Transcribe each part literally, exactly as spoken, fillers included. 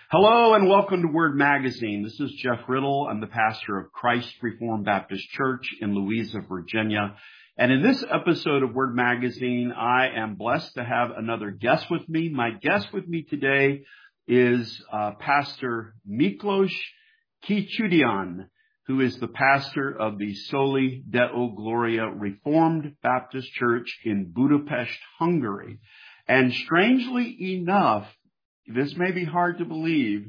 Hello and welcome to Word Magazine. This is Jeff Riddle. I'm the pastor of Christ Reformed Baptist Church in Louisa, Virginia. And in this episode of Word Magazine, I am blessed to have another guest with me. My guest with me today is uh, Pastor Miklos Kichoudian, who is the pastor of the Soli Deo Gloria Reformed Baptist Church in Budapest, Hungary. And strangely enough, this may be hard to believe,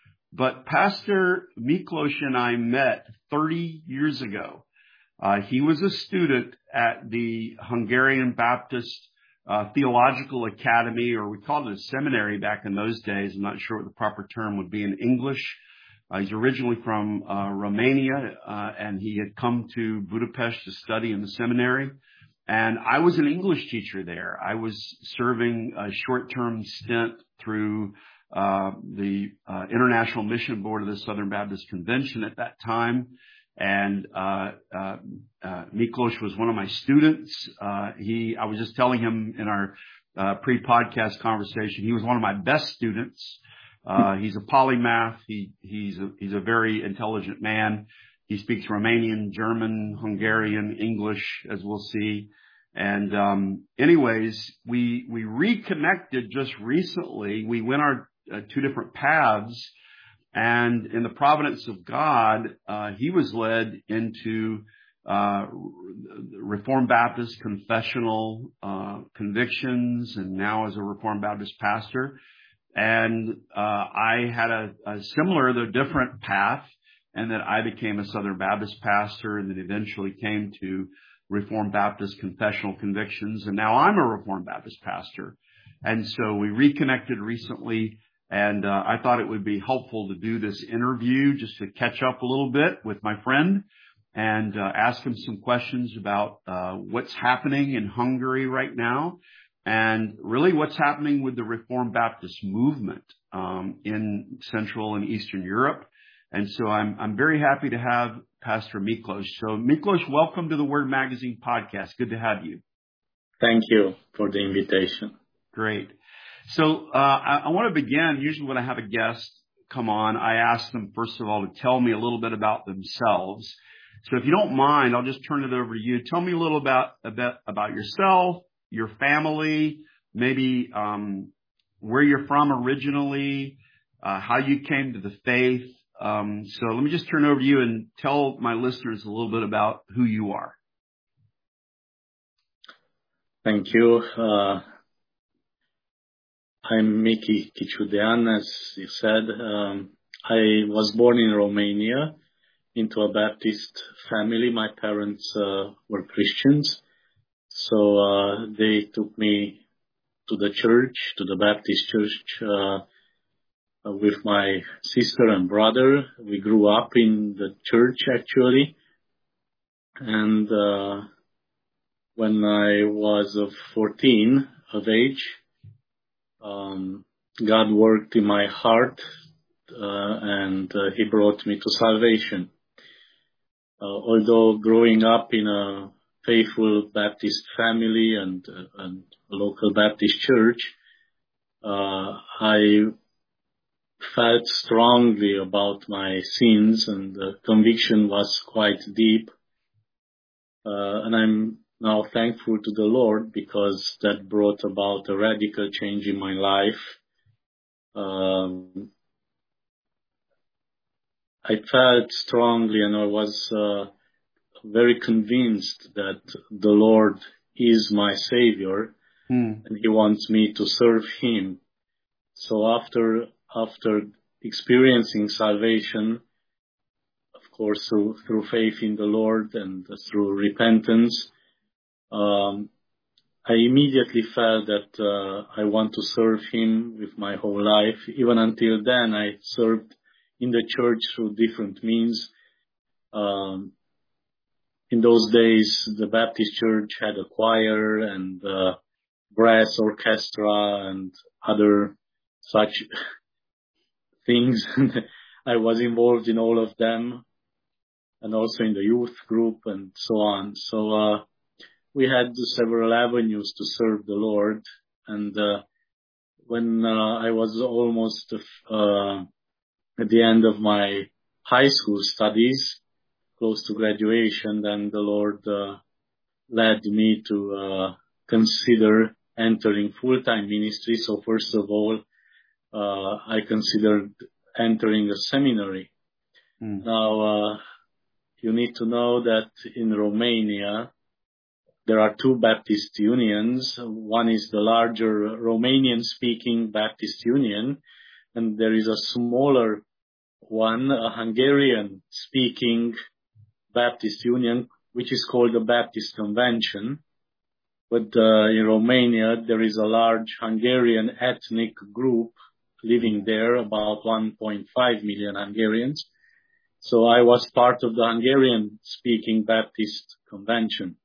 but Pastor Miklos and I met thirty years ago. Uh, he was a student at the Hungarian Baptist uh, Theological Academy, or we called it a seminary back in those days. I'm not sure what the proper term would be in English. Uh, he's originally from uh, Romania, uh, and he had come to Budapest to study in the seminary. And I was an English teacher there. I was serving a short-term stint through uh the uh, International Mission Board of the Southern Baptist Convention at that time. And uh, uh, uh Miklos was one of my students. Uh he, I was just telling him in our uh, pre-podcast conversation, he was one of my best students. Uh he's a polymath. He he's a, he's a very intelligent man. He speaks Romanian, German, Hungarian, English, as we'll see. And, um, anyways, we, we reconnected just recently. We went our uh, two different paths, and in the providence of God, uh, he was led into, uh, Reformed Baptist confessional, uh, convictions, and now as a Reformed Baptist pastor. And, uh, I had a, a similar, though different path. And that I became a Southern Baptist pastor and then eventually came to Reformed Baptist confessional convictions. And now I'm a Reformed Baptist pastor. And so we reconnected recently, and uh, I thought it would be helpful to do this interview just to catch up a little bit with my friend and uh, ask him some questions about uh, what's happening in Hungary right now and really what's happening with the Reformed Baptist movement um, in Central and Eastern Europe. And so I'm, I'm very happy to have Pastor Miklos. So Miklos, welcome to the Word Magazine podcast. Good to have you. Thank you for the invitation. Great. So, uh, I, I want to begin. Usually when I have a guest come on, I ask them, first of all, to tell me a little bit about themselves. So if you don't mind, I'll just turn it over to you. Tell me a little about, about, about yourself, your family, maybe, um, where you're from originally, uh, how you came to the faith. Um, so let me just turn over to you and tell my listeners a little bit about who you are. Thank you. Uh, I'm Miki Kichoudian, as you said. Um, I was born in Romania into a Baptist family. My parents uh, were Christians, so uh, they took me to the church, to the Baptist church, uh, with my sister and brother. We grew up in the church, actually. And uh, when I was uh, fourteen of age, um, God worked in my heart, uh, and uh, He brought me to salvation. Uh, although growing up in a faithful Baptist family and, uh, and a local Baptist church, uh, I felt strongly about my sins, and the conviction was quite deep. Uh, and I'm now thankful to the Lord because that brought about a radical change in my life. Um, I felt strongly, and I was uh, very convinced that the Lord is my Savior, Hmm. and He wants me to serve Him. So after after experiencing salvation, of course, through, through faith in the Lord and through repentance, um, I immediately felt that uh, I want to serve Him with my whole life. Even until then, I served in the church through different means. Um, in those days, the Baptist church had a choir and uh, brass orchestra and other such things. I was involved in all of them, and also in the youth group and so on. So uh, we had several avenues to serve the Lord, and uh, when uh, I was almost uh, at the end of my high school studies, close to graduation, then the Lord uh, led me to uh, consider entering full-time ministry. So first of all, uh, I considered entering a seminary. Mm. Now, uh, you need to know that in Romania, there are two Baptist unions. One is the larger Romanian-speaking Baptist Union, and there is a smaller one, a Hungarian-speaking Baptist Union, which is called the Baptist Convention. But uh, in Romania, there is a large Hungarian ethnic group living there, about one point five million Hungarians. So I was part of the Hungarian-speaking Baptist Convention.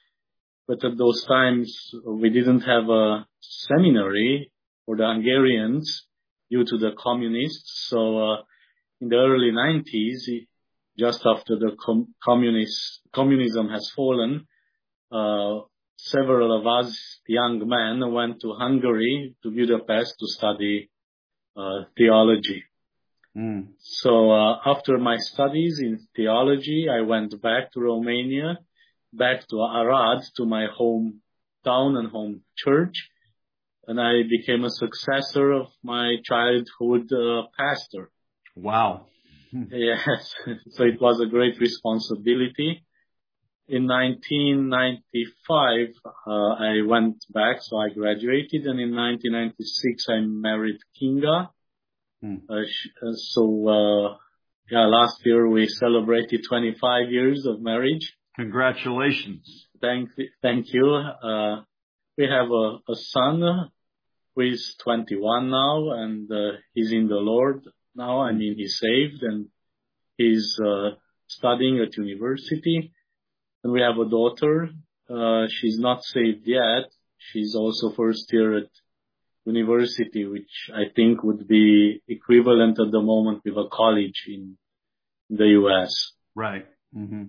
But at those times, we didn't have a seminary for the Hungarians due to the communists. So uh, in the early nineties, just after the com- communist, communism has fallen, uh, several of us young men went to Hungary, to Budapest, to study uh, theology. Mm. So uh, after my studies in theology, I went back to Romania, back to Arad, to my hometown and home church, and I became a successor of my childhood uh, pastor. Wow. Yes, so it was a great responsibility. In nineteen ninety-five, uh, I went back, so I graduated, and in nineteen ninety-six, I married Kinga. Hmm. Uh, sh- uh, so, uh, yeah, last year we celebrated twenty-five years of marriage. Congratulations. Thank, thank you. Uh, we have a, a son who is twenty-one now, and uh, he's in the Lord now. I mean, he's saved, and he's uh, studying at university. And we have a daughter. Uh, she's not saved yet. She's also first year at university, which I think would be equivalent at the moment with a college in the U S. Right. Mm-hmm.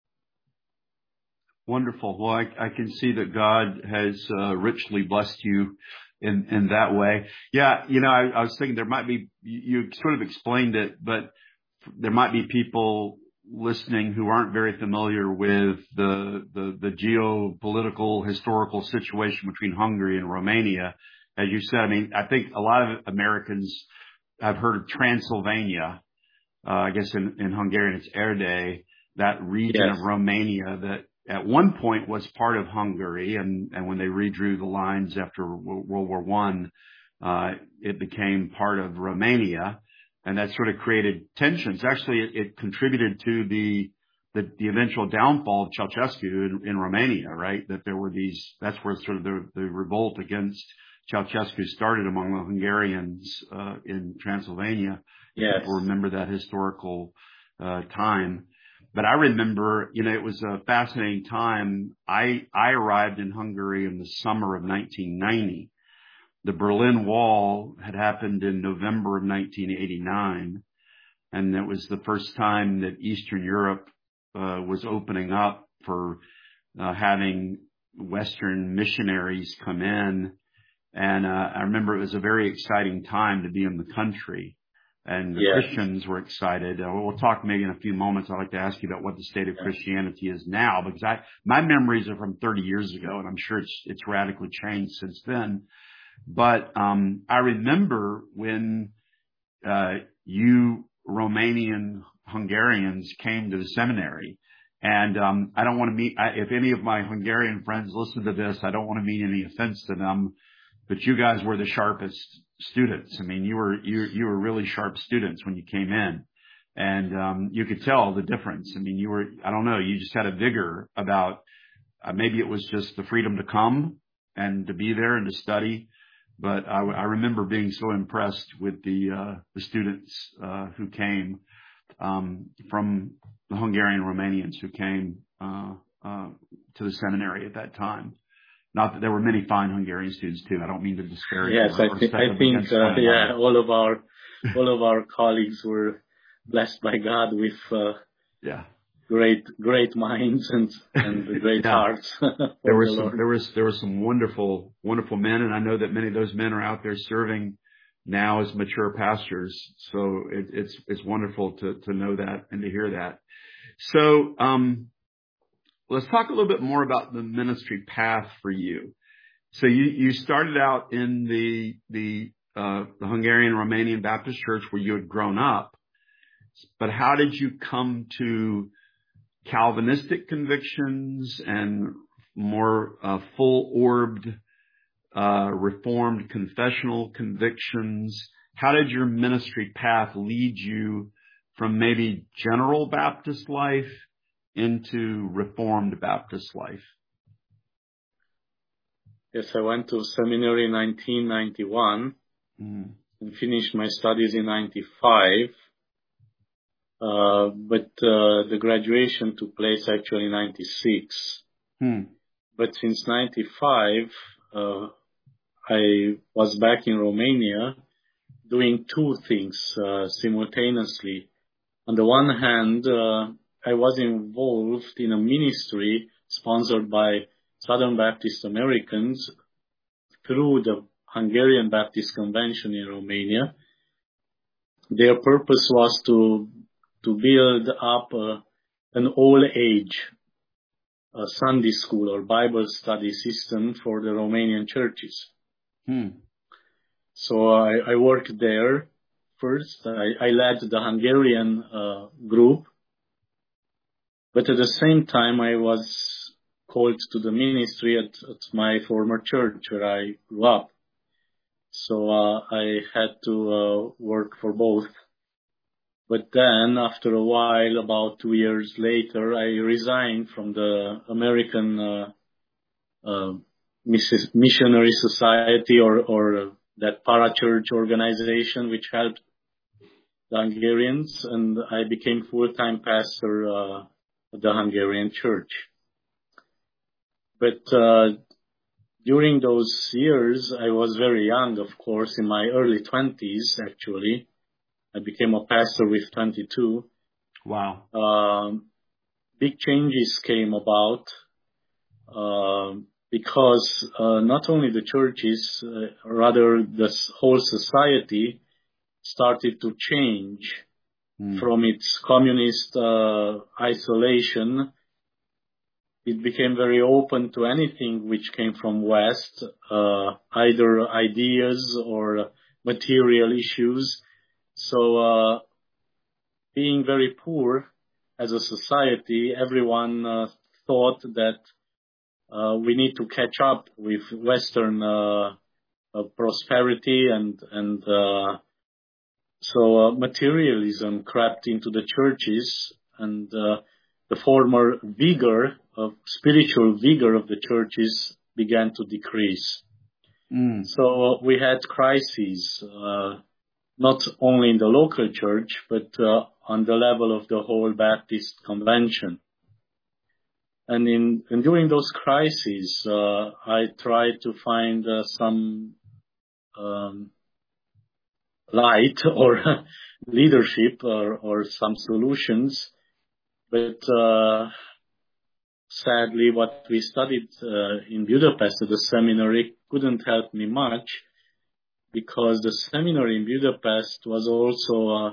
Wonderful. Well, I, I can see that God has uh, richly blessed you in, in that way. Yeah. You know, I, I was thinking there might be, you, you sort of explained it, but there might be people listening who aren't very familiar with the, the, the geopolitical historical situation between Hungary and Romania. As you said, I mean, I think a lot of Americans have heard of Transylvania. Uh, I guess in, in Hungarian it's Erdély, that region yes. of Romania that at one point was part of Hungary, and, and when they redrew the lines after World War One, uh, it became part of Romania, and that sort of created tensions. Actually, it, it contributed to the, the the eventual downfall of Ceausescu in, in Romania, right? That there were these, that's where sort of the, the revolt against Ceausescu started among the Hungarians uh, in Transylvania. Yes. People remember that historical uh, time. But I remember, you know, it was a fascinating time. I I arrived in Hungary in the summer of nineteen ninety. The Berlin Wall had happened in November of nineteen eighty-nine, and it was the first time that Eastern Europe uh, was opening up for uh, having Western missionaries come in. And uh, I remember it was a very exciting time to be in the country. And the yes. Christians were excited. Uh, we'll talk maybe in a few moments. I'd like to ask you about what the state of yeah. Christianity is now, because I, my memories are from thirty years ago, and I'm sure it's, it's radically changed since then. But, um, I remember when, uh, you Romanian Hungarians came to the seminary, and, um, I don't want to meet, I, if any of my Hungarian friends listen to this, I don't want to mean any offense to them, but you guys were the sharpest students. I mean, you were, you, you were really sharp students when you came in, and, um, you could tell the difference. I mean, you were, I don't know, you just had a vigor about, uh, maybe it was just the freedom to come and to be there and to study. But I, I remember being so impressed with the, uh, the students, uh, who came, um, from the Hungarian Romanians who came, uh, uh, to the seminary at that time. Not that there were many fine Hungarian students too. I don't mean to disparage. Yes, I, th- I think, uh, yeah, all of our, all of our colleagues were blessed by God with, uh, yeah, great, great minds and, and great yeah. hearts. There were the some, Lord. there was, there were some wonderful, wonderful men. And I know that many of those men are out there serving now as mature pastors. So it, it's, it's wonderful to, to know that and to hear that. So, um, let's talk a little bit more about the ministry path for you. So you, you started out in the, the, uh, the Hungarian Romanian Baptist Church where you had grown up, but how did you come to Calvinistic convictions and more, uh, full-orbed, uh, Reformed confessional convictions? How did your ministry path lead you from maybe general Baptist life into Reformed Baptist life? Yes, I went to seminary in nineteen ninety-one mm. and finished my studies in ninety-five. Uh, but uh, the graduation took place actually in ninety-six. Hmm. But since ninety-five, uh, I was back in Romania doing two things uh, simultaneously. On the one hand, uh, I was involved in a ministry sponsored by Southern Baptist Americans through the Hungarian Baptist Convention in Romania. Their purpose was to to build up uh, an all-age uh, Sunday school or Bible study system for the Romanian churches. Hmm. So I, I worked there first. I, I led the Hungarian uh, group, but at the same time I was called to the ministry at, at my former church where I grew up. So uh, I had to uh, work for both. But then, after a while, about two years later, I resigned from the American uh, uh, Missionary Society or, or that parachurch organization which helped the Hungarians, and I became full-time pastor uh, at the Hungarian church. But uh, during those years, I was very young, of course, in my early twenties, actually. I became a pastor with twenty-two. Wow. Um, big changes came about uh, because uh, not only the churches, uh, rather the whole society started to change mm. from its communist uh, isolation. It became very open to anything which came from West, uh, either ideas or material issues. So, uh, being very poor as a society, everyone uh, thought that uh, we need to catch up with Western uh, uh, prosperity, and and uh, so uh, materialism crept into the churches, and uh, the former vigor of spiritual vigor of the churches began to decrease. Mm. So uh, we had crises. Uh, not only in the local church, but uh, on the level of the whole Baptist convention. And in and during those crises, uh, I tried to find uh, some um, light or leadership or, or some solutions. But uh, sadly, what we studied uh, in Budapest at the seminary couldn't help me much, because the seminary in Budapest was also uh,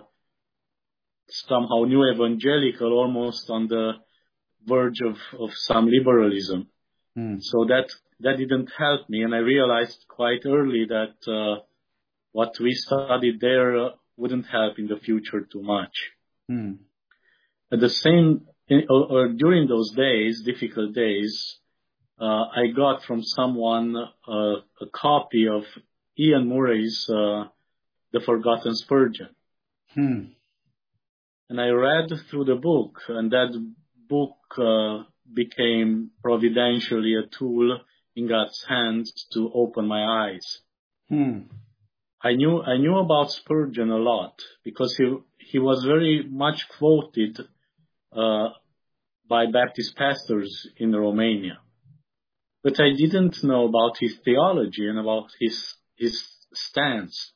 somehow new evangelical, almost on the verge of, of some liberalism. Mm. So that that didn't help me, and I realized quite early that uh, what we studied there uh, wouldn't help in the future too much. Mm. At the same, in, or, or during those days, difficult days, uh, I got from someone uh, a copy of Ian Murray's uh, The Forgotten Spurgeon. Hmm. And I read through the book, and that book uh, became providentially a tool in God's hands to open my eyes. Hmm. I knew I knew about Spurgeon a lot because he he was very much quoted uh, by Baptist pastors in Romania. But I didn't know about his theology and about his his stance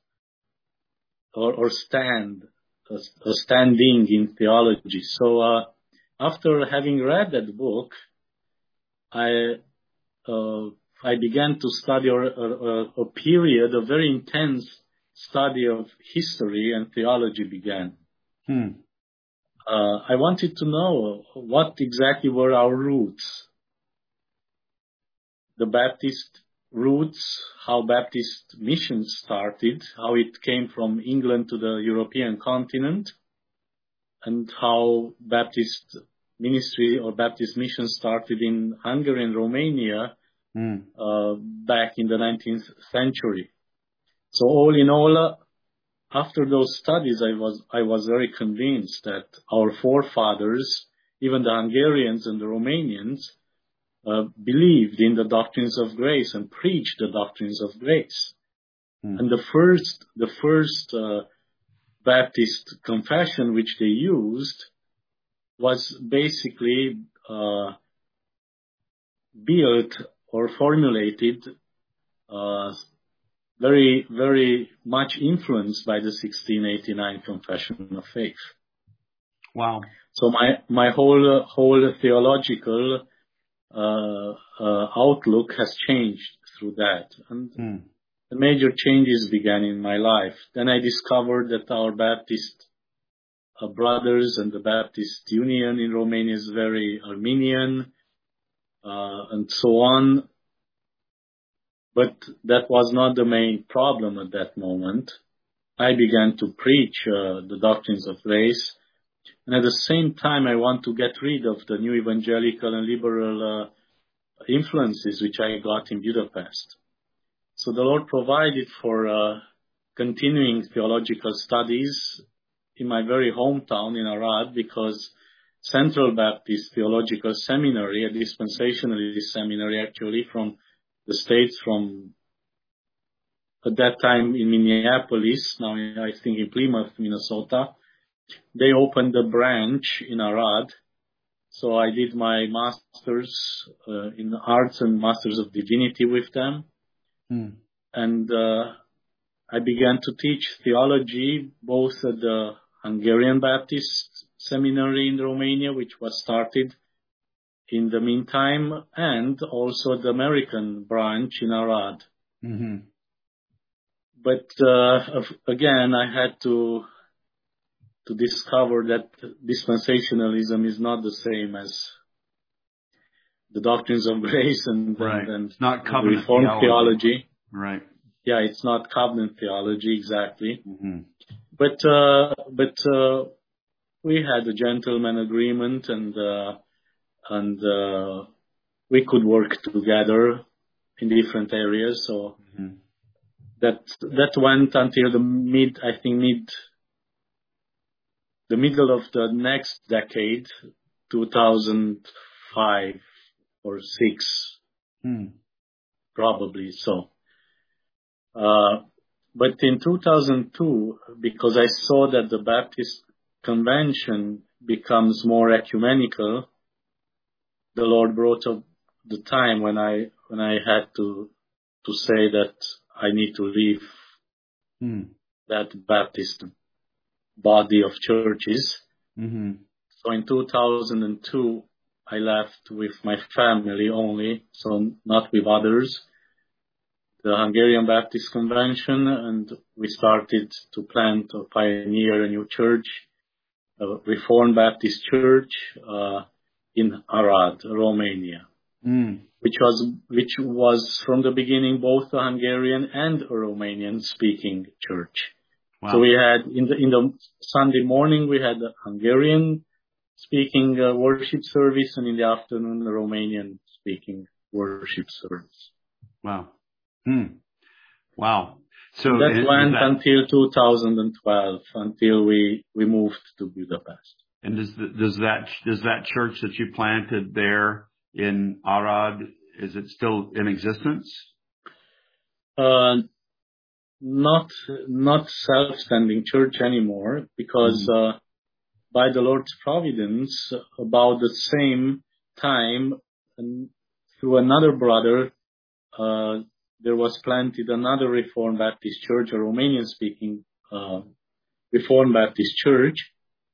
or, or stand, uh, standing in theology. So uh, after having read that book, I uh, I began to study a, a, a period, a very intense study of history and theology began. Hmm. Uh, I wanted to know what exactly were our roots, the Baptist roots, how Baptist mission started, how it came from England to the European continent, and how Baptist ministry or Baptist mission started in Hungary and Romania Mm. uh, back in the nineteenth century. So all in all, uh, after those studies, I was I was very convinced that our forefathers, even the Hungarians and the Romanians, uh, believed in the doctrines of grace and preached the doctrines of grace. Mm. And the first the first uh, Baptist confession which they used was basically uh, built or formulated uh, very, very much influenced by the sixteen eighty-nine Confession of Faith. Wow. So my, my whole, whole theological uh, uh, outlook has changed through that. And Mm. the major changes began in my life. Then I discovered that our Baptist uh, brothers and the Baptist Union in Romania is very Arminian, uh, and so on. But that was not the main problem at that moment. I began to preach uh, the doctrines of grace. And at the same time, I want to get rid of the new evangelical and liberal uh, influences which I got in Budapest. So the Lord provided for uh, continuing theological studies in my very hometown in Arad, because Central Baptist Theological Seminary, a dispensationalist seminary actually from the States, from at that time in Minneapolis, now I think in Plymouth, Minnesota, they opened a branch in Arad. So I did my master's uh, in arts and masters of divinity with them. Mm. And uh, I began to teach theology both at the Hungarian Baptist Seminary in Romania, which was started in the meantime, and also the American branch in Arad. Mm-hmm. But uh, again, I had to to discover that dispensationalism is not the same as the doctrines of grace and, Right. and, and It's not covenant Reformed theology. theology. Right. Yeah, it's not covenant theology exactly. Mm-hmm. But uh, but uh, we had a gentleman agreement, and uh, and uh, we could work together in different areas. So Mm-hmm. that that went until the mid, I think mid, the middle of the next decade, two thousand five or six, Mm. probably so. Uh, but in two thousand two, because I saw that the Baptist Convention becomes more ecumenical, the Lord brought up the time when I when I had to to say that I need to leave Mm. that Baptist body of churches. Mm-hmm. So in two thousand two, I left with my family only, so not with others, the Hungarian Baptist Convention, and we started to plant or pioneer a new church, a Reformed Baptist Church uh, in Arad, Romania, Mm. which was which was from the beginning both a Hungarian and a Romanian speaking church. Wow. So we had in the in the Sunday morning we had a Hungarian speaking uh, worship service, and in the afternoon the Romanian speaking worship service. Wow. Hmm. Wow. So that and went that, until two thousand twelve, until we we moved to Budapest. and does the, does that does that church that you planted there in Arad, is it still in existence? Uh, not not self-standing church anymore, because Mm-hmm. uh, by the Lord's providence, about the same time, and through another brother, uh, there was planted another Reformed Baptist church, a Romanian-speaking uh, Reformed Baptist church,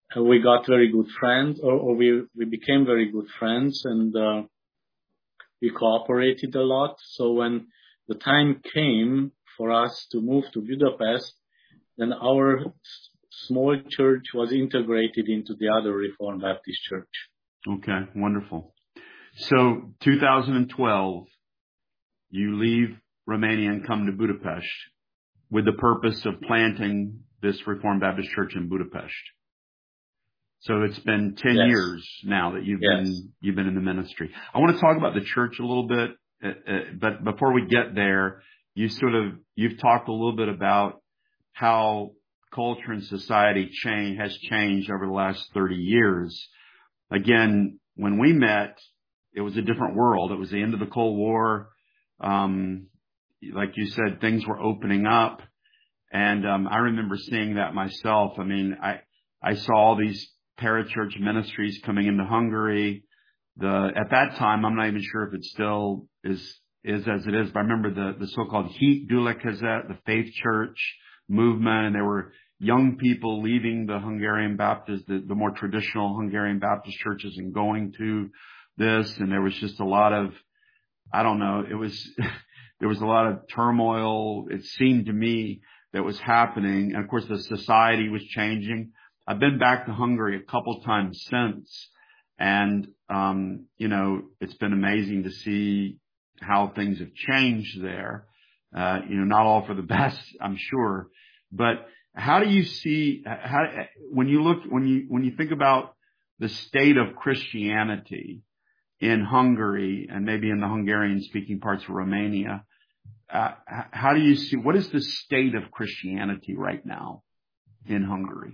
we got very good friends, or, or we, we became very good friends, and uh, we cooperated a lot. So when the time came for us to move to Budapest, then our s- small church was integrated into the other Reformed Baptist church. Okay, wonderful. So two thousand twelve, you leave Romania and come to Budapest with the purpose of planting this Reformed Baptist church in Budapest. So it's been ten Yes. years now that you've Yes. been, you've been in the ministry. I want to talk about the church a little bit, uh, uh, but before we get there, you sort of, you've talked a little bit about how culture and society change, has changed over the last thirty years. Again, when we met, it was a different world. It was the end of the Cold War. Um, like you said, things were opening up. And, um, I remember seeing that myself. I mean, I, I saw all these parachurch ministries coming into Hungary. The, at that time, I'm not even sure if it still is, is as it is, but I remember the, the so-called Hit Gyülekezet, the faith church movement, and there were young people leaving the Hungarian Baptist, the, the more traditional Hungarian Baptist churches and going to this. And there was just a lot of, I don't know, it was, there was a lot of turmoil. It seemed to me that was happening. And of course, the society was changing. I've been back to Hungary a couple times since. And, um, you know, it's been amazing to see how things have changed there. Uh, you know, not all for the best, I'm sure, but how do you see, how, when you look, when you, when you think about the state of Christianity in Hungary and maybe in the Hungarian speaking parts of Romania, uh, how do you see, what is the state of Christianity right now in Hungary?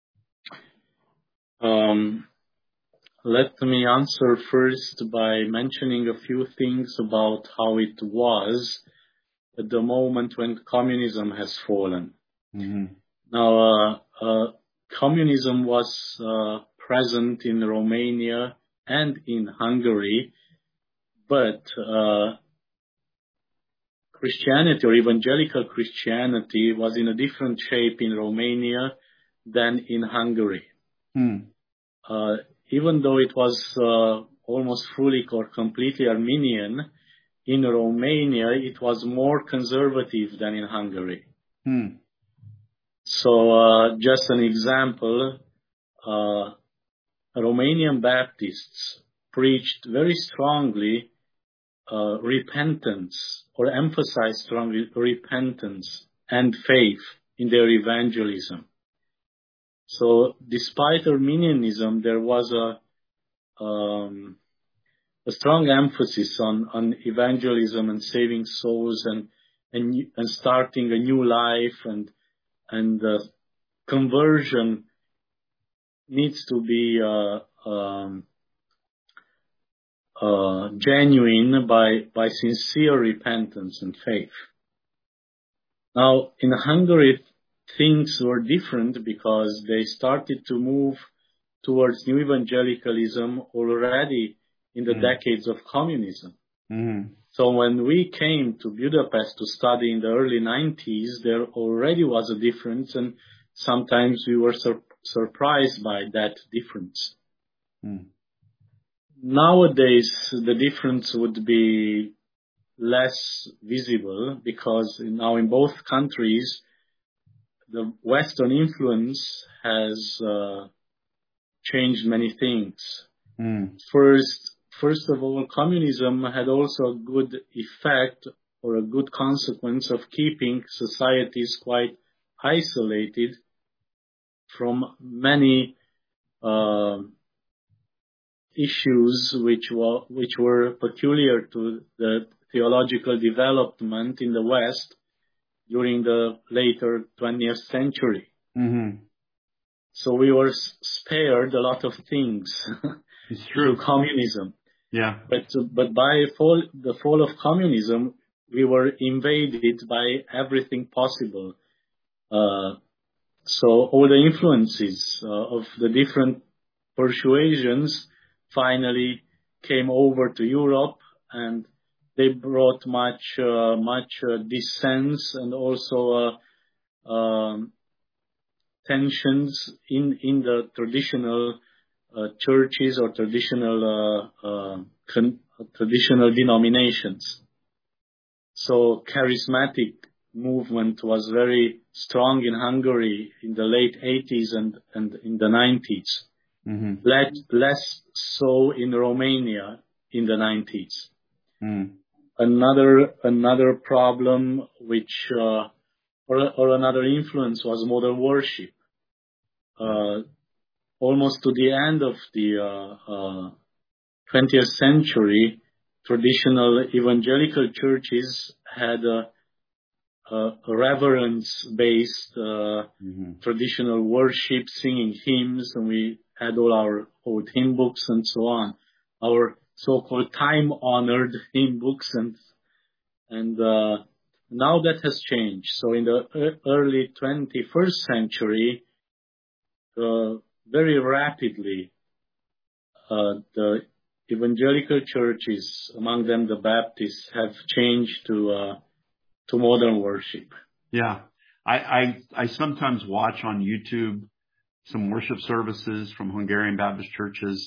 Um, let me answer first by mentioning a few things about how it was at the moment when communism has fallen. Mm-hmm. Now, uh, uh, communism was uh, present in Romania and in Hungary, but uh, Christianity or evangelical Christianity was in a different shape in Romania than in Hungary. Hmm. Uh, even though it was uh, almost fully or completely Armenian, in Romania it was more conservative than in Hungary. Hmm. So uh, just an example, uh, Romanian Baptists preached very strongly uh, repentance, or emphasized strongly repentance and faith in their evangelism. So despite Armenianism, there was a, um, a strong emphasis on, on evangelism and saving souls and, and, and starting a new life, and, and uh, conversion needs to be uh, um, uh, genuine by, by sincere repentance and faith. Now, in Hungary, things were different because they started to move towards new evangelicalism already in the Mm. decades of communism. Mm. So when we came to Budapest to study in the early nineties, there already was a difference, and sometimes we were sur- surprised by that difference. Mm. Nowadays, the difference would be less visible because now in both countries, the Western influence has uh, changed many things. Mm. First, first of all, communism had also a good effect or a good consequence of keeping societies quite isolated from many uh, issues which were which were peculiar to the theological development in the West during the later twentieth century. Mm-hmm. So we were spared a lot of things It's true. through communism. Yeah. But but by fall, the fall of communism, we were invaded by everything possible. Uh, so all the influences uh, of the different persuasions finally came over to Europe, and they brought much uh, much uh, dissent and also uh, um, tensions in, in the traditional uh, churches or traditional, uh, uh, con- traditional denominations. So charismatic movement was very strong in Hungary in the late eighties and, and in the nineties. Mm-hmm. Less, less so in Romania in the nineties. Mm. Another, another problem which, uh, or, or another influence was modern worship. Uh, almost to the end of the, uh, uh, twentieth century, traditional evangelical churches had a, a reverence-based, uh, mm-hmm. traditional worship, singing hymns, and we had all our old hymn books and so on. Our so-called time-honored hymn books, and and uh, now that has changed. So in the early twenty-first century, uh, very rapidly, uh, the evangelical churches, among them the Baptists, have changed to uh, to modern worship. Yeah, I, I I sometimes watch on YouTube some worship services from Hungarian Baptist churches,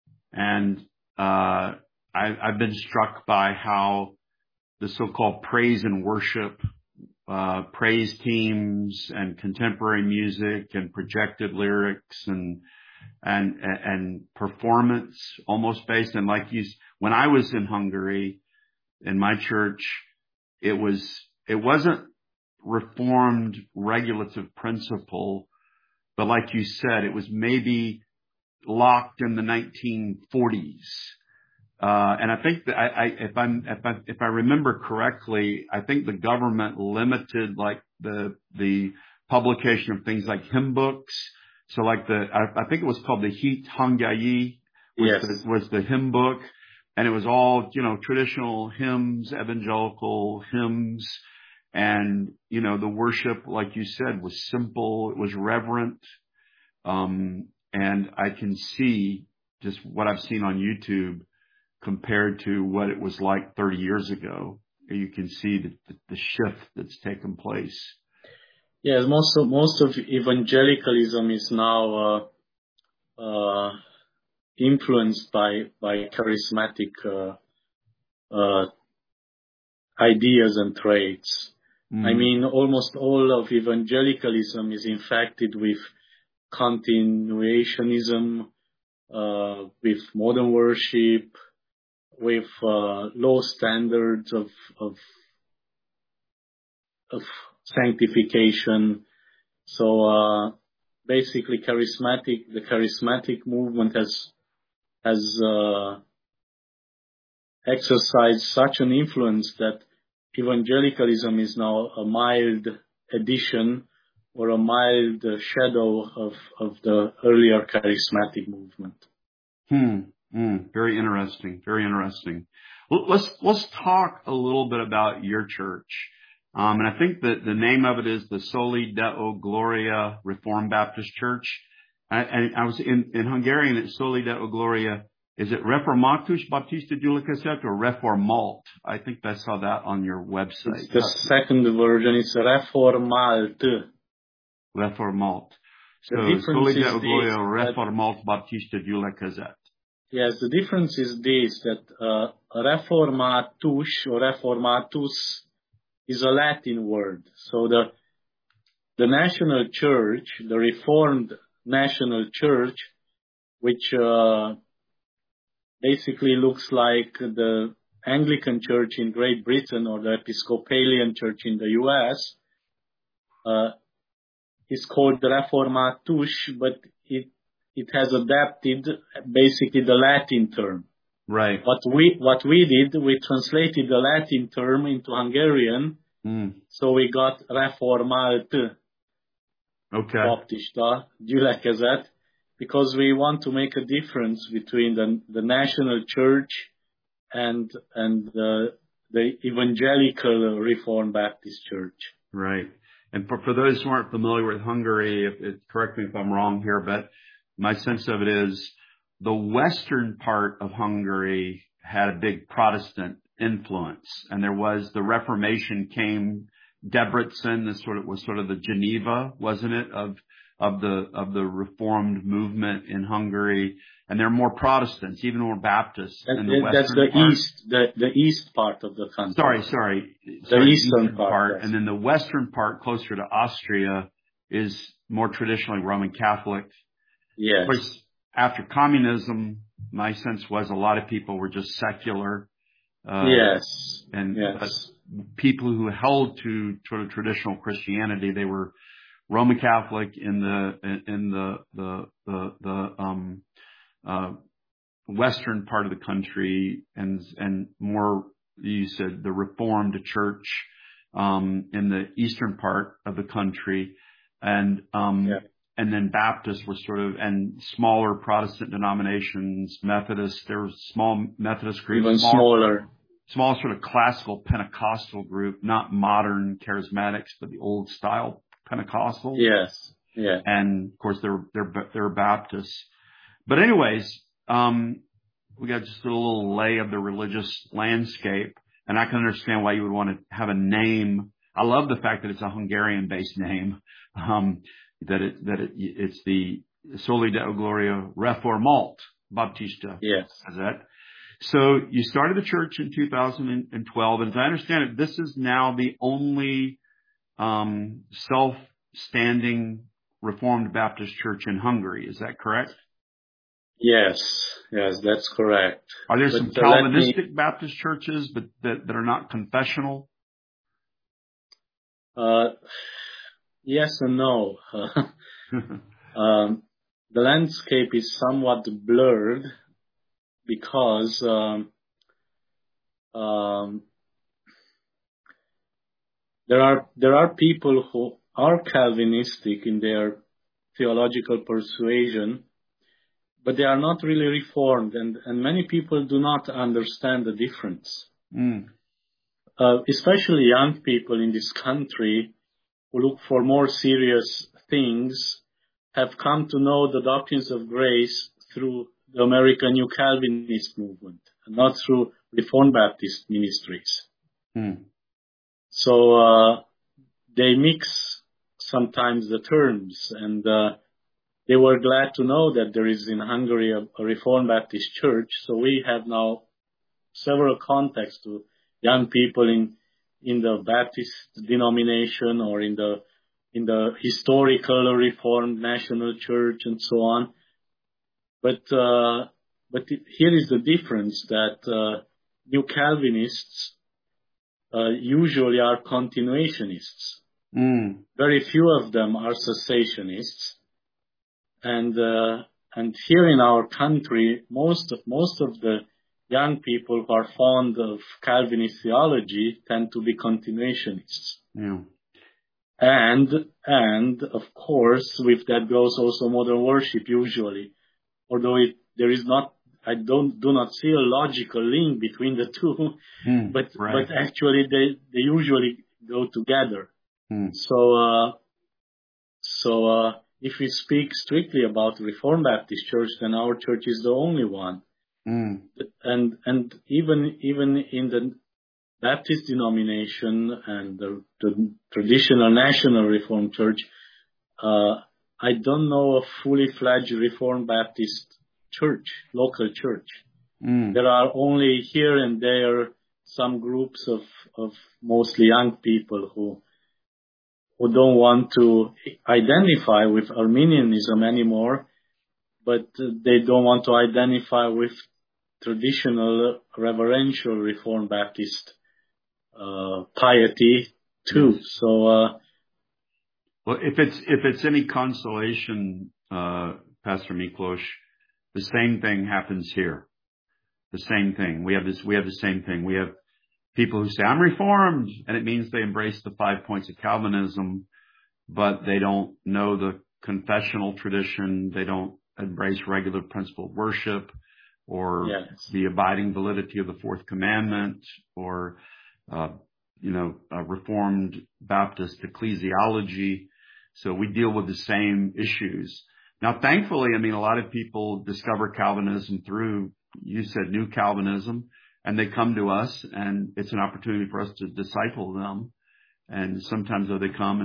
and uh, I, I've been struck by how the so-called praise and worship, uh, praise teams and contemporary music and projected lyrics and, and, and performance almost based. And like you, when I was in Hungary in my church, it was, it wasn't reformed regulative principle, but like you said, it was maybe locked in the nineteen forties. Uh, and I think that I, I, if I'm, if I, if I remember correctly, I think the government limited like the, the publication of things like hymn books. So like the, I, I think it was called the Hit Hangyai was, yes. the, was the hymn book. And it was all, you know, traditional hymns, evangelical hymns. And, you know, the worship, like you said, was simple. It was reverent. Um, and I can see just what I've seen on YouTube compared to what it was like thirty years ago. You can see the, the, the shift that's taken place. Yes, most of, most of evangelicalism is now, uh, uh, influenced by, by charismatic, uh, uh, ideas and traits. Mm. I mean, almost all of evangelicalism is infected with continuationism, uh, with modern worship, with uh, low standards of, of of sanctification. So uh, basically, charismatic the charismatic movement has has uh, exercised such an influence that evangelicalism is now a mild addition or a mild shadow of of the earlier charismatic movement. Hmm. Mm, very interesting. Very interesting. Let's, let's talk a little bit about your church. Um, and I think that the name of it is the Soli Deo Gloria Reformed Baptist Church. I, and I was in, in Hungarian, it's Soli Deo Gloria. Is it Reformatus Baptista Gyülekezet or Reformalt? I think I saw that on your website. It's the second version. It's Reformalt. Reformalt. So Soli Deo Gloria Reformalt Baptista Gyülekezet. Yes, the difference is this, that uh, reformatus or reformatus is a Latin word. So the the national church, the Reformed national church, which uh, basically looks like the Anglican church in Great Britain or the Episcopalian church in the U S, uh, is called reformatus, but it It has adapted basically the Latin term. Right. What we, what we did, we translated the Latin term into Hungarian. Mm. So we got Reformalt okay. Baptista Gyülekezet, because we want to make a difference between the, the national church and, and the, the evangelical Reformed Baptist church. Right. And for, for those who aren't familiar with Hungary, if, if, correct me if I'm wrong here, but my sense of it is the western part of Hungary had a big Protestant influence, and there was the Reformation came, Debrecen, this sort of was sort of the Geneva, wasn't it, of of the, of the Reformed movement in Hungary. And they're more Protestants, even more Baptists in the western That's the part. east, the, the east part of the country. Sorry, sorry. The sorry, eastern, eastern part. part. Yes. And then the western part, closer to Austria, is more traditionally Roman Catholic. Yes. Of course, after communism, my sense was a lot of people were just secular. Uh, yes. And yes. But people who held to sort of traditional Christianity, they were Roman Catholic in the in the the the, the um, uh, western part of the country, and and more, you said, the Reformed Church um, in the eastern part of the country, and um, yeah. and then Baptists were sort of, and smaller Protestant denominations, Methodists. There was small Methodist groups, even small, smaller, small sort of classical Pentecostal group, not modern charismatics, but the old style Pentecostal. Yes, yeah, and of course they're they're they're Baptists. But anyways. Um, we got just a little lay of the religious landscape, and I can understand why you would want to have a name. I love the fact that it's a Hungarian-based name, um, that it, that it, it's the Soli Deo Gloria Reformat Baptista. Yes. Is that? So you started the church in two thousand twelve, and as I understand it, this is now the only, um, self-standing Reformed Baptist church in Hungary. Is that correct? Yes, yes, that's correct. Are there but some uh, Calvinistic me, Baptist churches, but that, that are not confessional? Uh, yes and no. um, the landscape is somewhat blurred because um, um, there are there are people who are Calvinistic in their theological persuasion, but they are not really Reformed, and, and many people do not understand the difference. Mm. Uh, especially young people in this country who look for more serious things have come to know the doctrines of grace through the American New Calvinist movement, and not through Reformed Baptist ministries. Mm. So uh, they mix sometimes the terms, and uh, they were glad to know that there is in Hungary a, a Reformed Baptist church. So we have now several contacts to young people in in the Baptist denomination or in the in the historical Reformed National Church and so on. But uh, but it, here is the difference, that uh, New Calvinists uh, usually are continuationists. Mm. Very few of them are cessationists. And uh, and here in our country, most of, most of the young people who are fond of Calvinist theology tend to be continuationists. Yeah. And and of course, with that goes also modern worship usually, although it, there is not, I don't do not see a logical link between the two, Mm. but Right. but actually they they usually go together. Mm. So uh, so. Uh, If we speak strictly about Reformed Baptist Church, then our church is the only one. Mm. And and even even in the Baptist denomination and the, the traditional National Reformed Church, uh, I don't know a fully fledged Reformed Baptist church, local church. Mm. There are only here and there some groups of of mostly young people who. who don't want to identify with Arminianism anymore, but they don't want to identify with traditional reverential Reformed Baptist uh, piety too. Yes. So, uh, Well, if it's if it's any consolation, uh, Pastor Miklos, the same thing happens here. The same thing. We have this. We have the same thing. We have people who say, I'm Reformed, and it means they embrace the five points of Calvinism, but they don't know the confessional tradition. They don't embrace regular principle of worship, or yes. the abiding validity of the fourth commandment, or, uh, you know, uh, Reformed Baptist ecclesiology. So we deal with the same issues. Now, thankfully, I mean, a lot of people discover Calvinism through, you said, New Calvinism, and they come to us, and it's an opportunity for us to disciple them. And sometimes though they come and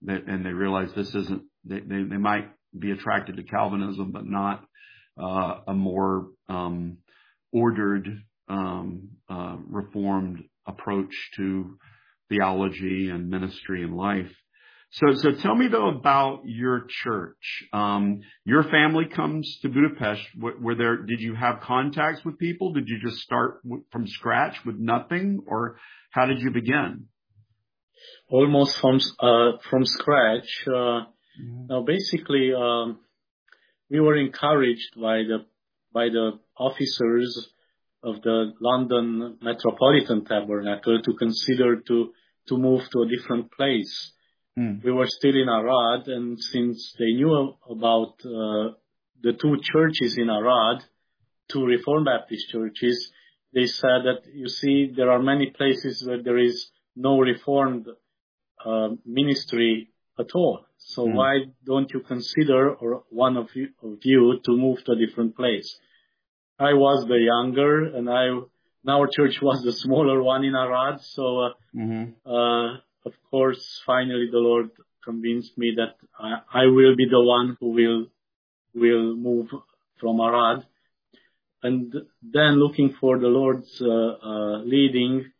that, and they realize this isn't, they, they, they might be attracted to Calvinism, but not uh, a more um, ordered, um, uh, reformed approach to theology and ministry and life. So, so tell me though about your church. Um, your family comes to Budapest. Were, were there? Did you have contacts with people? Did you just start w- from scratch with nothing, or how did you begin? Almost from uh, from scratch. Uh, mm-hmm. Now, basically, um, we were encouraged by the by the officers of the London Metropolitan Tabernacle to consider to to move to a different place. Mm. We were still in Arad, and since they knew about uh, the two churches in Arad, two Reformed Baptist churches, they said that, you see, there are many places where there is no Reformed uh, ministry at all. So mm. why don't you consider, or one of you, of you to move to a different place? I was the younger, and I, and our church was the smaller one in Arad. So, uh, mm-hmm. uh, of course, finally the Lord convinced me that I, I will be the one who will, will move from Arad. And then, looking for the Lord's uh, uh, leading,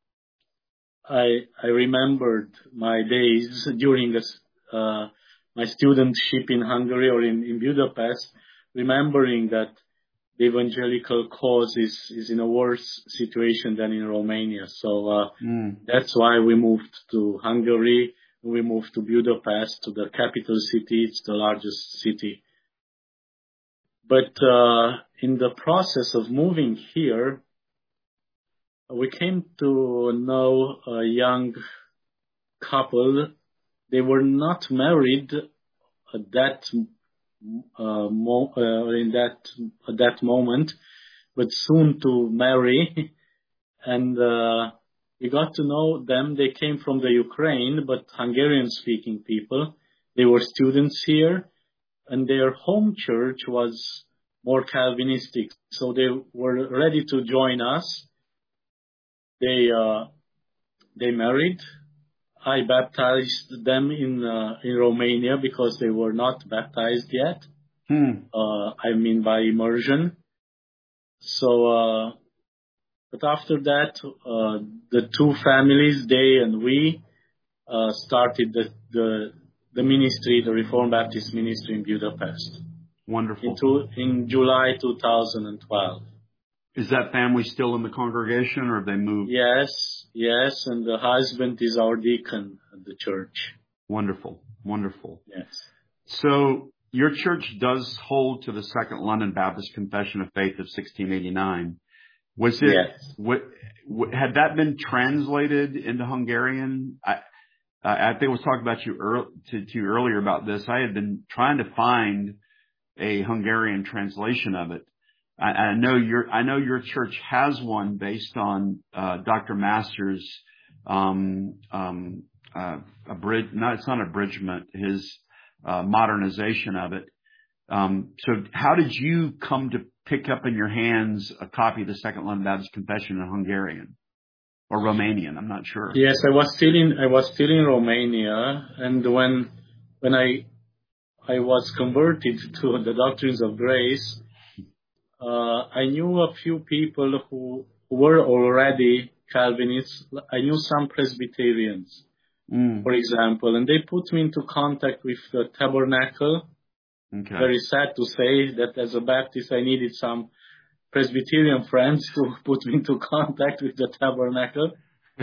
I, I remembered my days during a, uh, my studentship in Hungary or in, in Budapest, remembering that the evangelical cause is, is in a worse situation than in Romania. So uh, mm. that's why we moved to Hungary. We moved to Budapest, to the capital city. It's the largest city. But uh, in the process of moving here, we came to know a young couple. They were not married at that Uh, mo- uh, in that at that moment, but soon to marry, and uh, we got to know them. They came from the Ukraine, but Hungarian-speaking people. They were students here, and their home church was more Calvinistic, so they were ready to join us. They uh, they married. I baptized them in uh, in Romania because they were not baptized yet. Hmm. Uh, I mean by immersion. So, uh, but after that, uh, the two families, they and we, uh, started the, the the ministry, the Reformed Baptist ministry in Budapest. Wonderful. In, two, in July two thousand twelve. Is that family still in the congregation, or have they moved? Yes, yes, and the husband is our deacon at the church. Wonderful, wonderful. Yes. So your church does hold to the Second London Baptist Confession of Faith of sixteen eighty-nine. Was it? Yes. What, what, had that been translated into Hungarian? I, I think I was talking about you early, to, to you earlier about this. I had been trying to find a Hungarian translation of it. I, I know your I know your church has one based on uh, Doctor Masters' um, um, uh, abridge. No, it's not abridgment. His uh, modernization of it. Um, so, how did you come to pick up in your hands a copy of the Second London Baptist Confession in Hungarian or Romanian? I'm not sure. Yes, I was still in I was still in Romania, and when when I I was converted to the doctrines of grace. Uh, I knew a few people who were already Calvinists. I knew some Presbyterians, mm. for example, and they put me into contact with the Tabernacle. Okay. Very sad to say that as a Baptist, I needed some Presbyterian friends to put me into contact with the Tabernacle.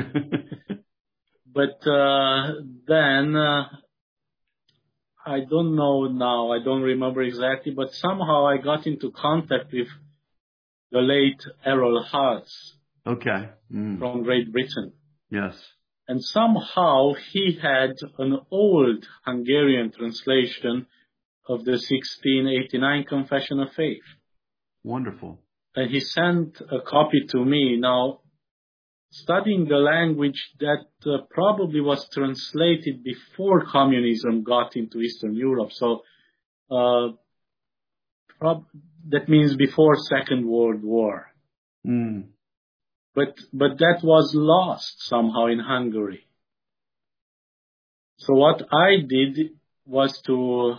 But uh, then... Uh, I don't know now, I don't remember exactly, but somehow I got into contact with the late Errol Haas. Okay. Mm. From Great Britain. Yes. And somehow he had an old Hungarian translation of the sixteen eighty-nine Confession of Faith. Wonderful. And he sent a copy to me. Now, studying the language that uh, probably was translated before communism got into Eastern Europe. So uh, prob- that means before Second World War. Mm. But but that was lost somehow in Hungary. So what I did was to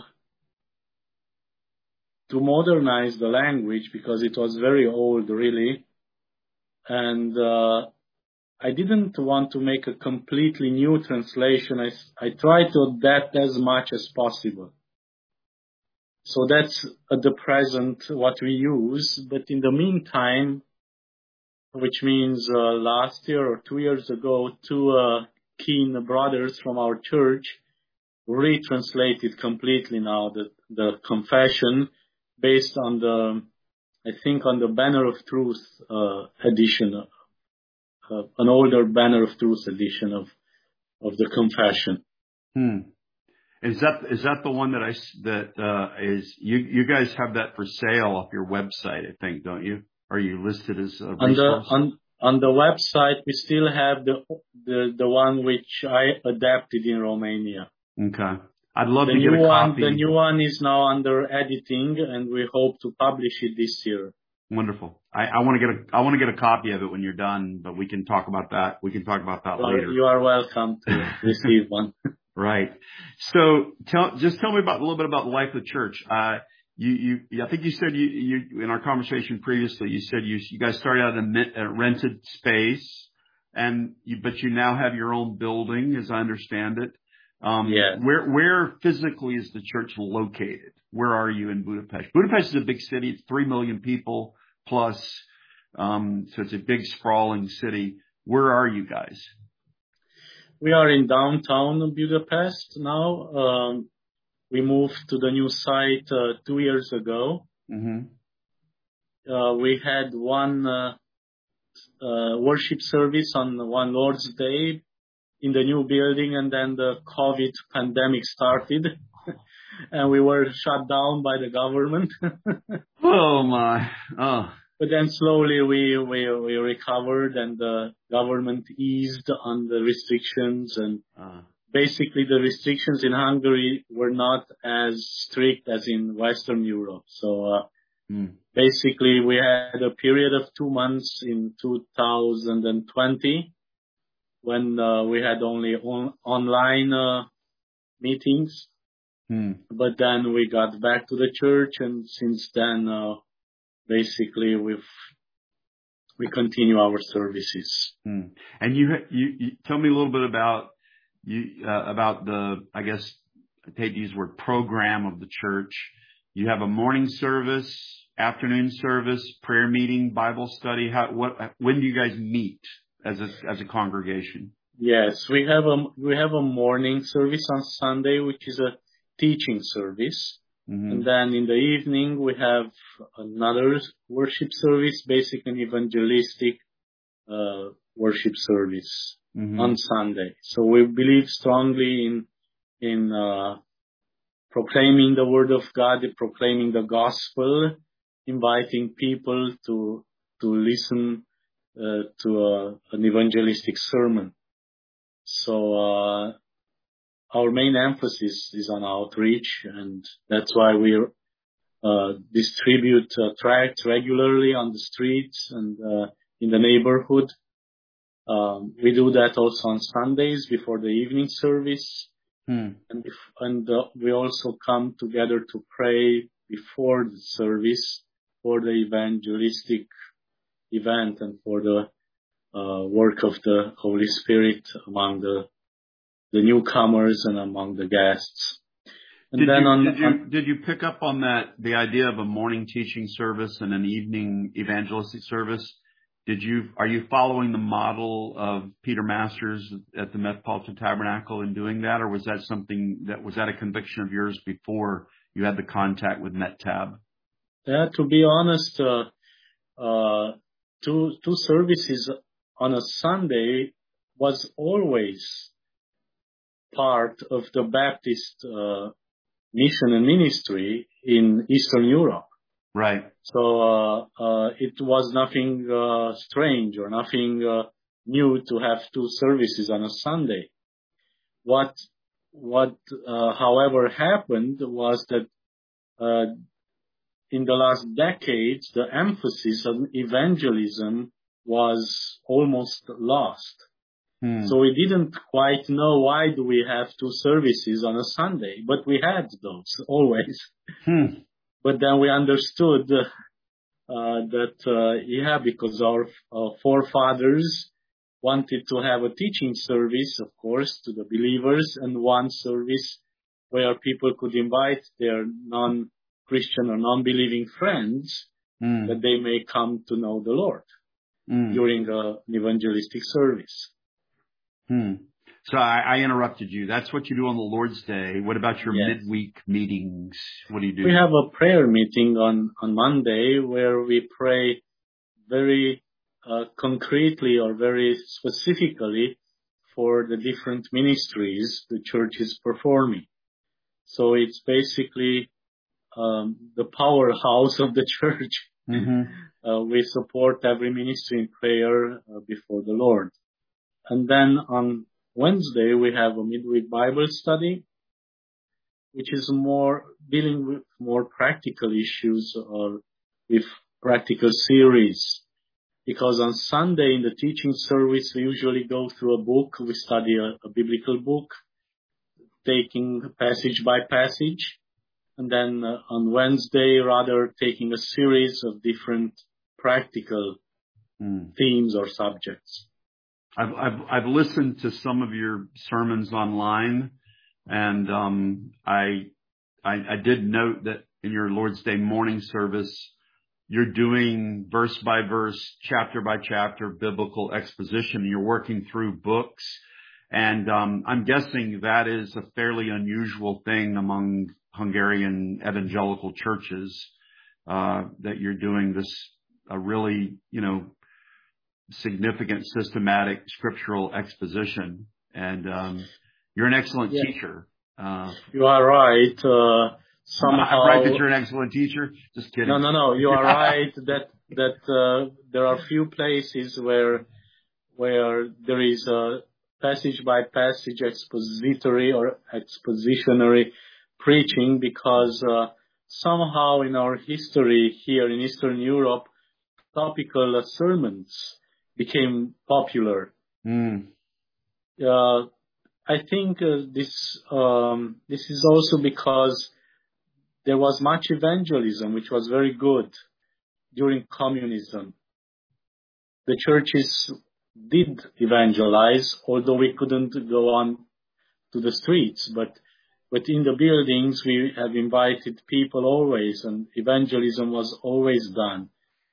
to modernize the language because it was very old, really, and uh, I didn't want to make a completely new translation. I I tried to adapt as much as possible. So that's at the present what we use. But in the meantime, which means uh, last year or two years ago, two uh, keen brothers from our church retranslated completely now the, the confession based on the, I think on the Banner of Truth uh, edition, uh, an older Banner of Truth edition of, of the confession. Hmm. Is that is that the one that I that uh, is you you guys have that for sale off your website? I think, don't you? Are you listed as a On the resource? on on the website, we still have the the the one which I adapted in Romania. Okay, I'd love The to get new a one, copy. the new one is now under editing, and we hope to publish it this year. Wonderful. I, I want to get a I want to get a copy of it when you're done, but we can talk about that. We can talk about that You are, later. you are welcome to receive one. Right. So tell, just tell me about a little bit about the life of the church. Uh, you, you, I think you said you, you, in our conversation previously, you said you, you guys started out in a rented space and you, but you now have your own building, as I understand it. Um, Yeah. where, where physically is the church located? Where are you in Budapest? Budapest is a big city. It's three million people plus. Um, so it's a big sprawling city. Where are you guys? We are in downtown Budapest now. Um, we moved to the new site uh, two years ago. Mm-hmm. Uh, we had one uh, uh, worship service on one Lord's Day in the new building, and then the COVID pandemic started, and we were shut down by the government. Oh my! Oh. But then slowly we, we, we recovered, and the government eased on the restrictions, and Uh. basically the restrictions in Hungary were not as strict as in Western Europe. So uh, Mm. basically we had a period of two months in two thousand twenty when uh, we had only on, online uh, meetings. Mm. But then we got back to the church, and since then uh, basically we've we continue our services. Hmm. And you, you, you tell me a little bit about you uh, about the, I guess, I hate to use the word program of the church. You have a morning service, afternoon service, prayer meeting, Bible study. How, what, when do you guys meet as a as a congregation? Yes, we have a we have a morning service on Sunday, which is a teaching service. Mm-hmm. And then in the evening, we have another worship service, basically an evangelistic uh, worship service mm-hmm. on Sunday. So we believe strongly in in uh, proclaiming the word of God, proclaiming the gospel, inviting people to to listen uh, to a, an evangelistic sermon. So uh, our main emphasis is on outreach, and that's why we uh, distribute uh, tracts regularly on the streets and uh, in the neighborhood. Um, we do that also on Sundays before the evening service. Hmm. And, if, and uh, we also come together to pray before the service for the evangelistic event and for the uh, work of the Holy Spirit among the the newcomers and among the guests. And did then you, on, did you, on, did you pick up on that, the idea of a morning teaching service and an evening evangelistic service? Did you, are you following the model of Peter Masters at the Metropolitan Tabernacle in doing that? Or was that something that, was that a conviction of yours before you had the contact with MetTab? Yeah, to be honest, uh, uh, two, two services on a Sunday was always part of the Baptist uh, mission and ministry in Eastern Europe. Right. So uh, uh, it was nothing uh, strange or nothing uh, new to have two services on a Sunday. What, what, uh, however, happened was that uh, in the last decades, the emphasis on evangelism was almost lost. Hmm. So we didn't quite know why do we have two services on a Sunday, but we had those always. Hmm. But then we understood uh, that, uh, yeah, because our uh, forefathers wanted to have a teaching service, of course, to the believers, and one service where people could invite their non-Christian or non-believing friends Hmm. that they may come to know the Lord Hmm. during uh, an evangelistic service. Hmm. So I, I interrupted you. That's what you do on the Lord's Day. What about your Yes. midweek meetings? What do you do? We have a prayer meeting on, on Monday where we pray very uh, concretely or very specifically for the different ministries the church is performing. So it's basically um, the powerhouse of the church. Mm-hmm. Uh, we support every ministry in prayer uh, before the Lord. And then on Wednesday, we have a midweek Bible study, which is more dealing with more practical issues or with practical series. Because on Sunday in the teaching service, we usually go through a book. We study a, a biblical book, taking passage by passage. And then uh, on Wednesday, rather taking a series of different practical Mm. themes or subjects. I've, I've, I've listened to some of your sermons online, and um, I, I I did note that in your Lord's Day morning service, you're doing verse by verse, chapter by chapter biblical exposition. You're working through books, and um, I'm guessing that is a fairly unusual thing among Hungarian evangelical churches, uh, that you're doing this a really, you know, significant systematic scriptural exposition. And um, you're an excellent Yes. teacher. Uh, You are right. Uh, somehow, I'm right that you're an excellent teacher. Just kidding. no, no, no. You are right that that uh, there are few places where where there is a passage by passage expository or expositionary preaching, because uh, somehow in our history here in Eastern Europe, topical uh, sermons became popular. Mm. Uh, I think uh, this um, this is also because there was much evangelism, which was very good during communism. The churches did evangelize, although we couldn't go on to the streets, but but in the buildings we have invited people always, and evangelism was always done.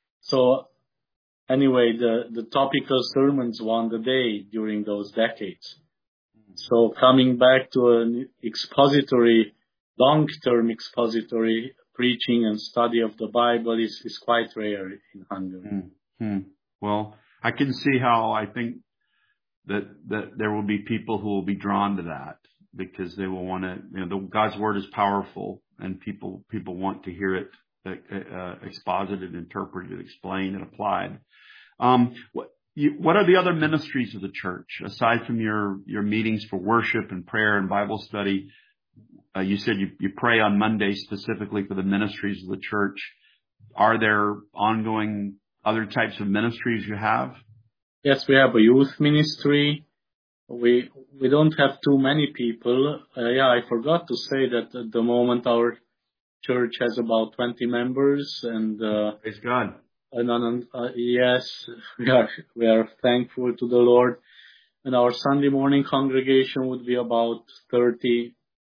So anyway, the, the topical sermons won the day during those decades. So coming back to an expository, long-term expository preaching and study of the Bible is, is quite rare in Hungary. Mm-hmm. Well, I can see how I think that, that there will be people who will be drawn to that, because they will want to, you know, the, God's word is powerful, and people, people want to hear it uh, exposited, interpreted, explained, and applied. Um, what, you, what are the other ministries of the church aside from your, your meetings for worship and prayer and Bible study? Uh, you said you, you pray on Monday specifically for the ministries of the church. Are there ongoing other types of ministries you have? Yes, we have a youth ministry. We we don't have too many people. Uh, yeah, I forgot to say that at the moment our church has about twenty members, and uh, Praise God. and on, uh, yes, we are we are thankful to the Lord. And our Sunday morning congregation would be about thirty,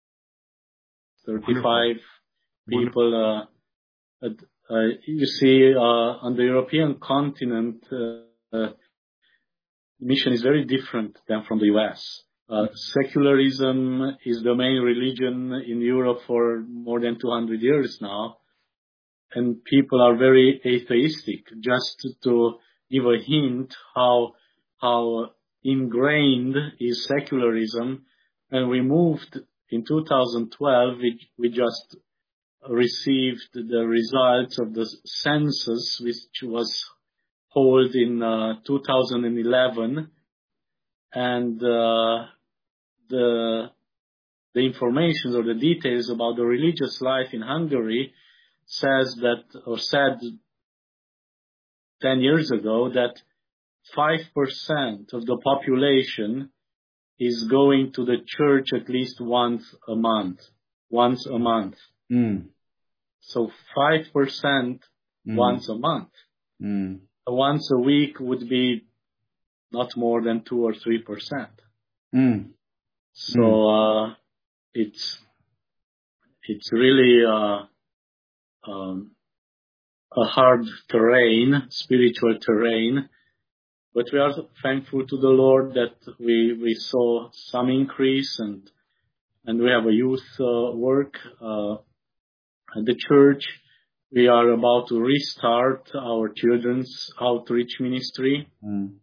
thirty-five Wonderful. people. Uh, at, uh, you see, uh, on the European continent, uh, uh, mission is very different than from the U S. Uh, secularism is the main religion in Europe for more than two hundred years now. And people are very atheistic. Just to give a hint how, how ingrained is secularism. When we moved in two thousand twelve, we, we just received the results of the census, which was held in uh, two thousand eleven, and uh, the the information or the details about the religious life in Hungary says that, or said ten years ago, that five percent of the population is going to the church at least once a month. Once a month. Mm. So five percent Mm. once a month. Mm. Once a week would be not more than two or three percent. Mm. So uh, it's it's really uh, um, a hard terrain, spiritual terrain. But we are thankful to the Lord that we we saw some increase, and and we have a youth uh, work uh, at the church. We are about to restart our children's outreach ministry. Mm.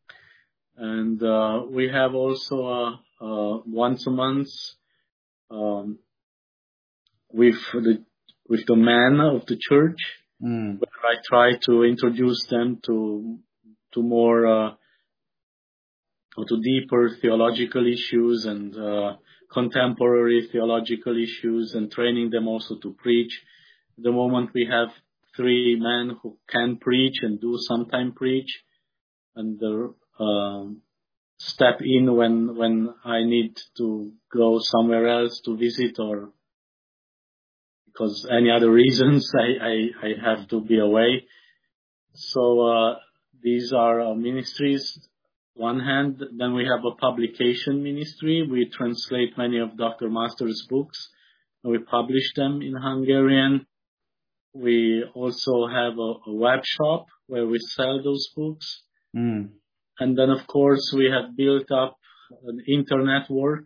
And uh, we have also uh, uh, once a month um, with the with the men of the church, Mm. where I try to introduce them to to more uh, to deeper theological issues and uh, contemporary theological issues, and training them also to preach. At the moment we have three men who can preach and do sometime preach, and the um, step in when when I need to go somewhere else to visit, or because any other reasons I, I, I have to be away. So uh, these are our ministries. One hand, then we have a publication ministry. We translate many of Doctor Master's books, and we publish them in Hungarian. We also have a, a web shop where we sell those books. Mm. And then, of course, we have built up an internet work.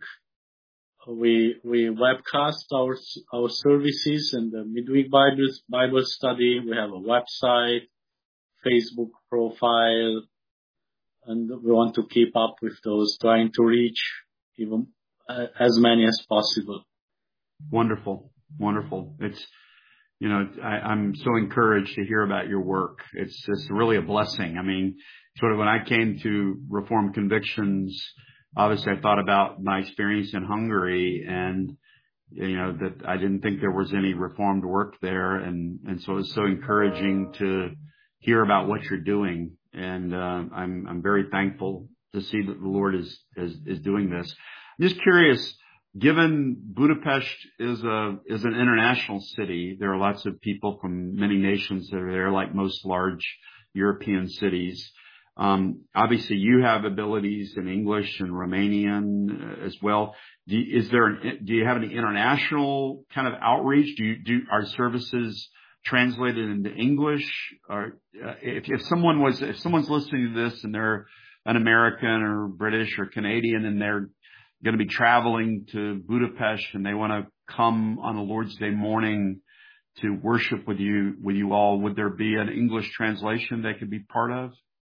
We we webcast our our services and the midweek Bible Bible study. We have a website, Facebook profile, and we want to keep up with those, trying to reach even uh, as many as possible. Wonderful, wonderful. It's you know I, I'm so encouraged to hear about your work. It's just really a blessing. I mean, sort of when I came to Reformed Convictions, obviously I thought about my experience in Hungary, and you know that I didn't think there was any Reformed work there, and and so it's so encouraging to hear about what you're doing, and uh, I'm I'm very thankful to see that the Lord is is is doing this. I'm just curious. Given Budapest is a is an international city, there are lots of people from many nations that are there, like most large European cities. Um, obviously, you have abilities in English and Romanian as well. Do, is there an, do you have any international kind of outreach? Do you do are services translated into English? Or uh, if, if someone was if someone's listening to this and they're an American or British or Canadian and they're going to be traveling to Budapest and they want to come on the Lord's Day morning to worship with you, with you all, would there be an English translation they could be part of?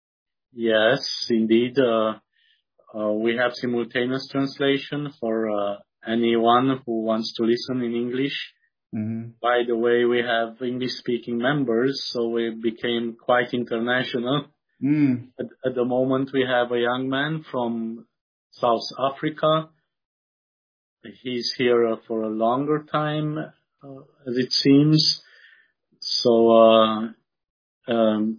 Yes, indeed. Uh, uh, we have simultaneous translation for uh, anyone who wants to listen in English. Mm-hmm. By the way, we have English-speaking members, so we became quite international. Mm. At, at the moment, we have a young man from South Africa. He's here uh, for a longer time, uh, as it seems. So uh, um,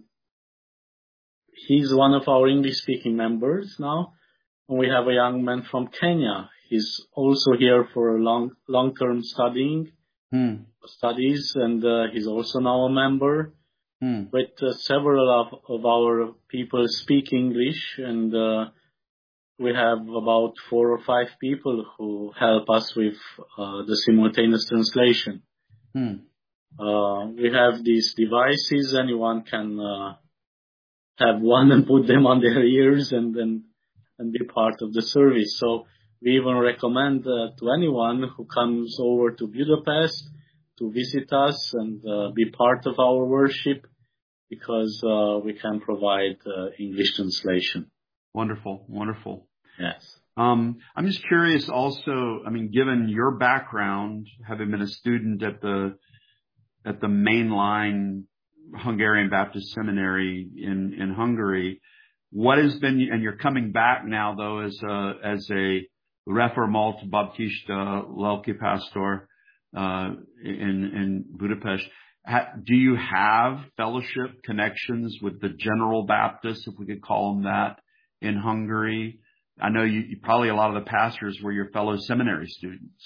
he's one of our English-speaking members now. And we have a young man from Kenya. He's also here for a long, long-term studying hmm. studies, and uh, he's also now a member. Hmm. But uh, several of, of our people speak English, and uh, we have about four or five people who help us with uh, the simultaneous translation. Hmm. Uh, we have these devices. Anyone can uh, have one and put them on their ears and then and be part of the service. So we even recommend uh, to anyone who comes over to Budapest to visit us and uh, be part of our worship, because uh, we can provide uh, English translation. Wonderful, wonderful. Yes. Um, I'm just curious also, I mean, given your background, having been a student at the at the mainline Hungarian Baptist Seminary in, in Hungary, what has been, and you're coming back now though as a, as a Reformalt Baptista Lelki Pastor, uh, in, in Budapest. ha, do you have fellowship connections with the General Baptists, if we could call them that, in Hungary? I know you, you probably a lot of the pastors were your fellow seminary students.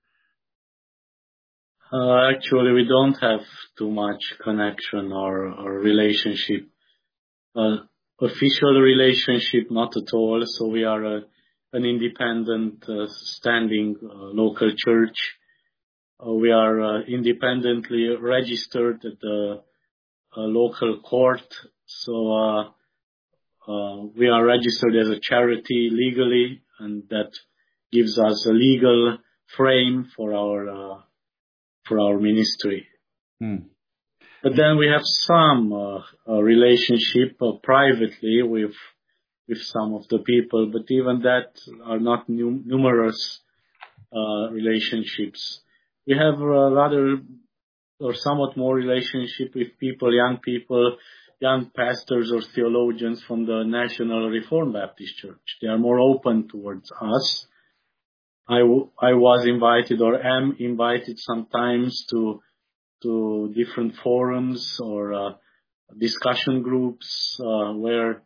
Uh, actually, we don't have too much connection or, or relationship. Uh, official relationship, not at all. So we are a, an independent, uh, standing uh, local church. Uh, we are uh, independently registered at the uh, local court. So uh, uh, we are registered as a charity legally, and that gives us a legal frame for our uh, for our ministry. Hmm. But then we have some uh, uh, relationship uh, privately with with some of the people, but even that are not num- numerous uh, relationships. We have a rather or somewhat more relationship with people, young people, young pastors or theologians from the National Reformed Baptist Church. They are more open towards us. I, w- I was invited or am invited sometimes to to different forums or uh, discussion groups uh, where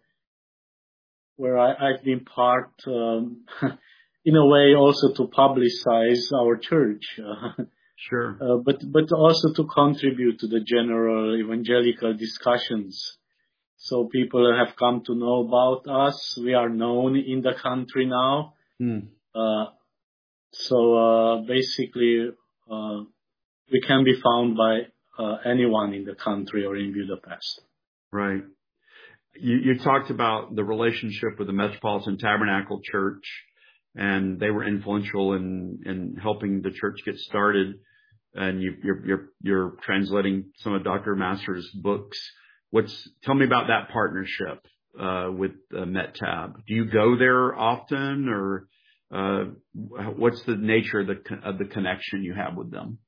where I, I've been part, um, in a way, also to publicize our church, uh, Sure. uh, but but also to contribute to the general evangelical discussions. So people have come to know about us. We are known in the country now. Hmm. Uh, so uh, basically, uh, we can be found by uh, anyone in the country or in Budapest. Right. You, you talked about the relationship with the Metropolitan Tabernacle Church, and they were influential in, in helping the church get started. And you, you're, you're, you're translating some of Doctor Masters' books. What's, tell me about that partnership, uh, with uh, MetTab. Do you go there often, or, uh, what's the nature of the, of the connection you have with them?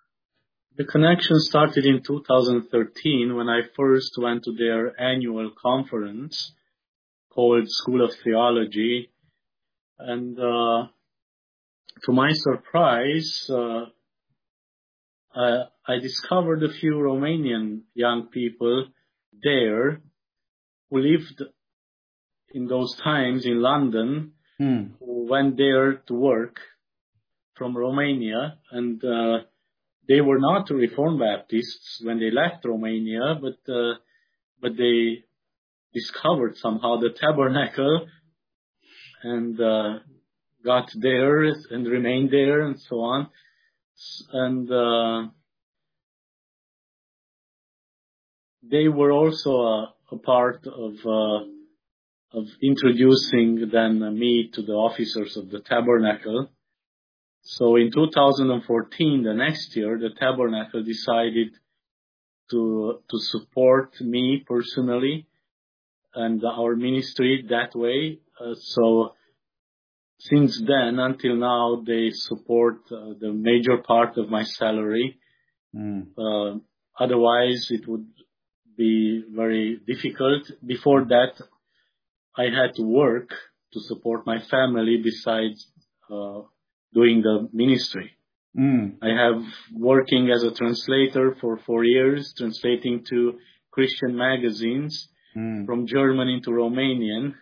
The connection started in two thousand thirteen when I first went to their annual conference called School of Theology. And uh, to my surprise, uh, I, I discovered a few Romanian young people there who lived in those times in London, Hmm. who went there to work from Romania. And uh, they were not Reformed Baptists when they left Romania, but uh, but they discovered somehow the tabernacle and uh, got there and remained there and so on. And uh, they were also a, a part of uh, of introducing then me to the officers of the tabernacle. So in two thousand fourteen, the next year, the tabernacle decided to to support me personally and our ministry that way. Uh, so since then until now, they support uh, the major part of my salary. Mm. Uh, otherwise, it would be very difficult. Before that, I had to work to support my family besides uh, doing the ministry. Mm. I have working as a translator for four years, translating to Christian magazines Mm. from German into Romanian.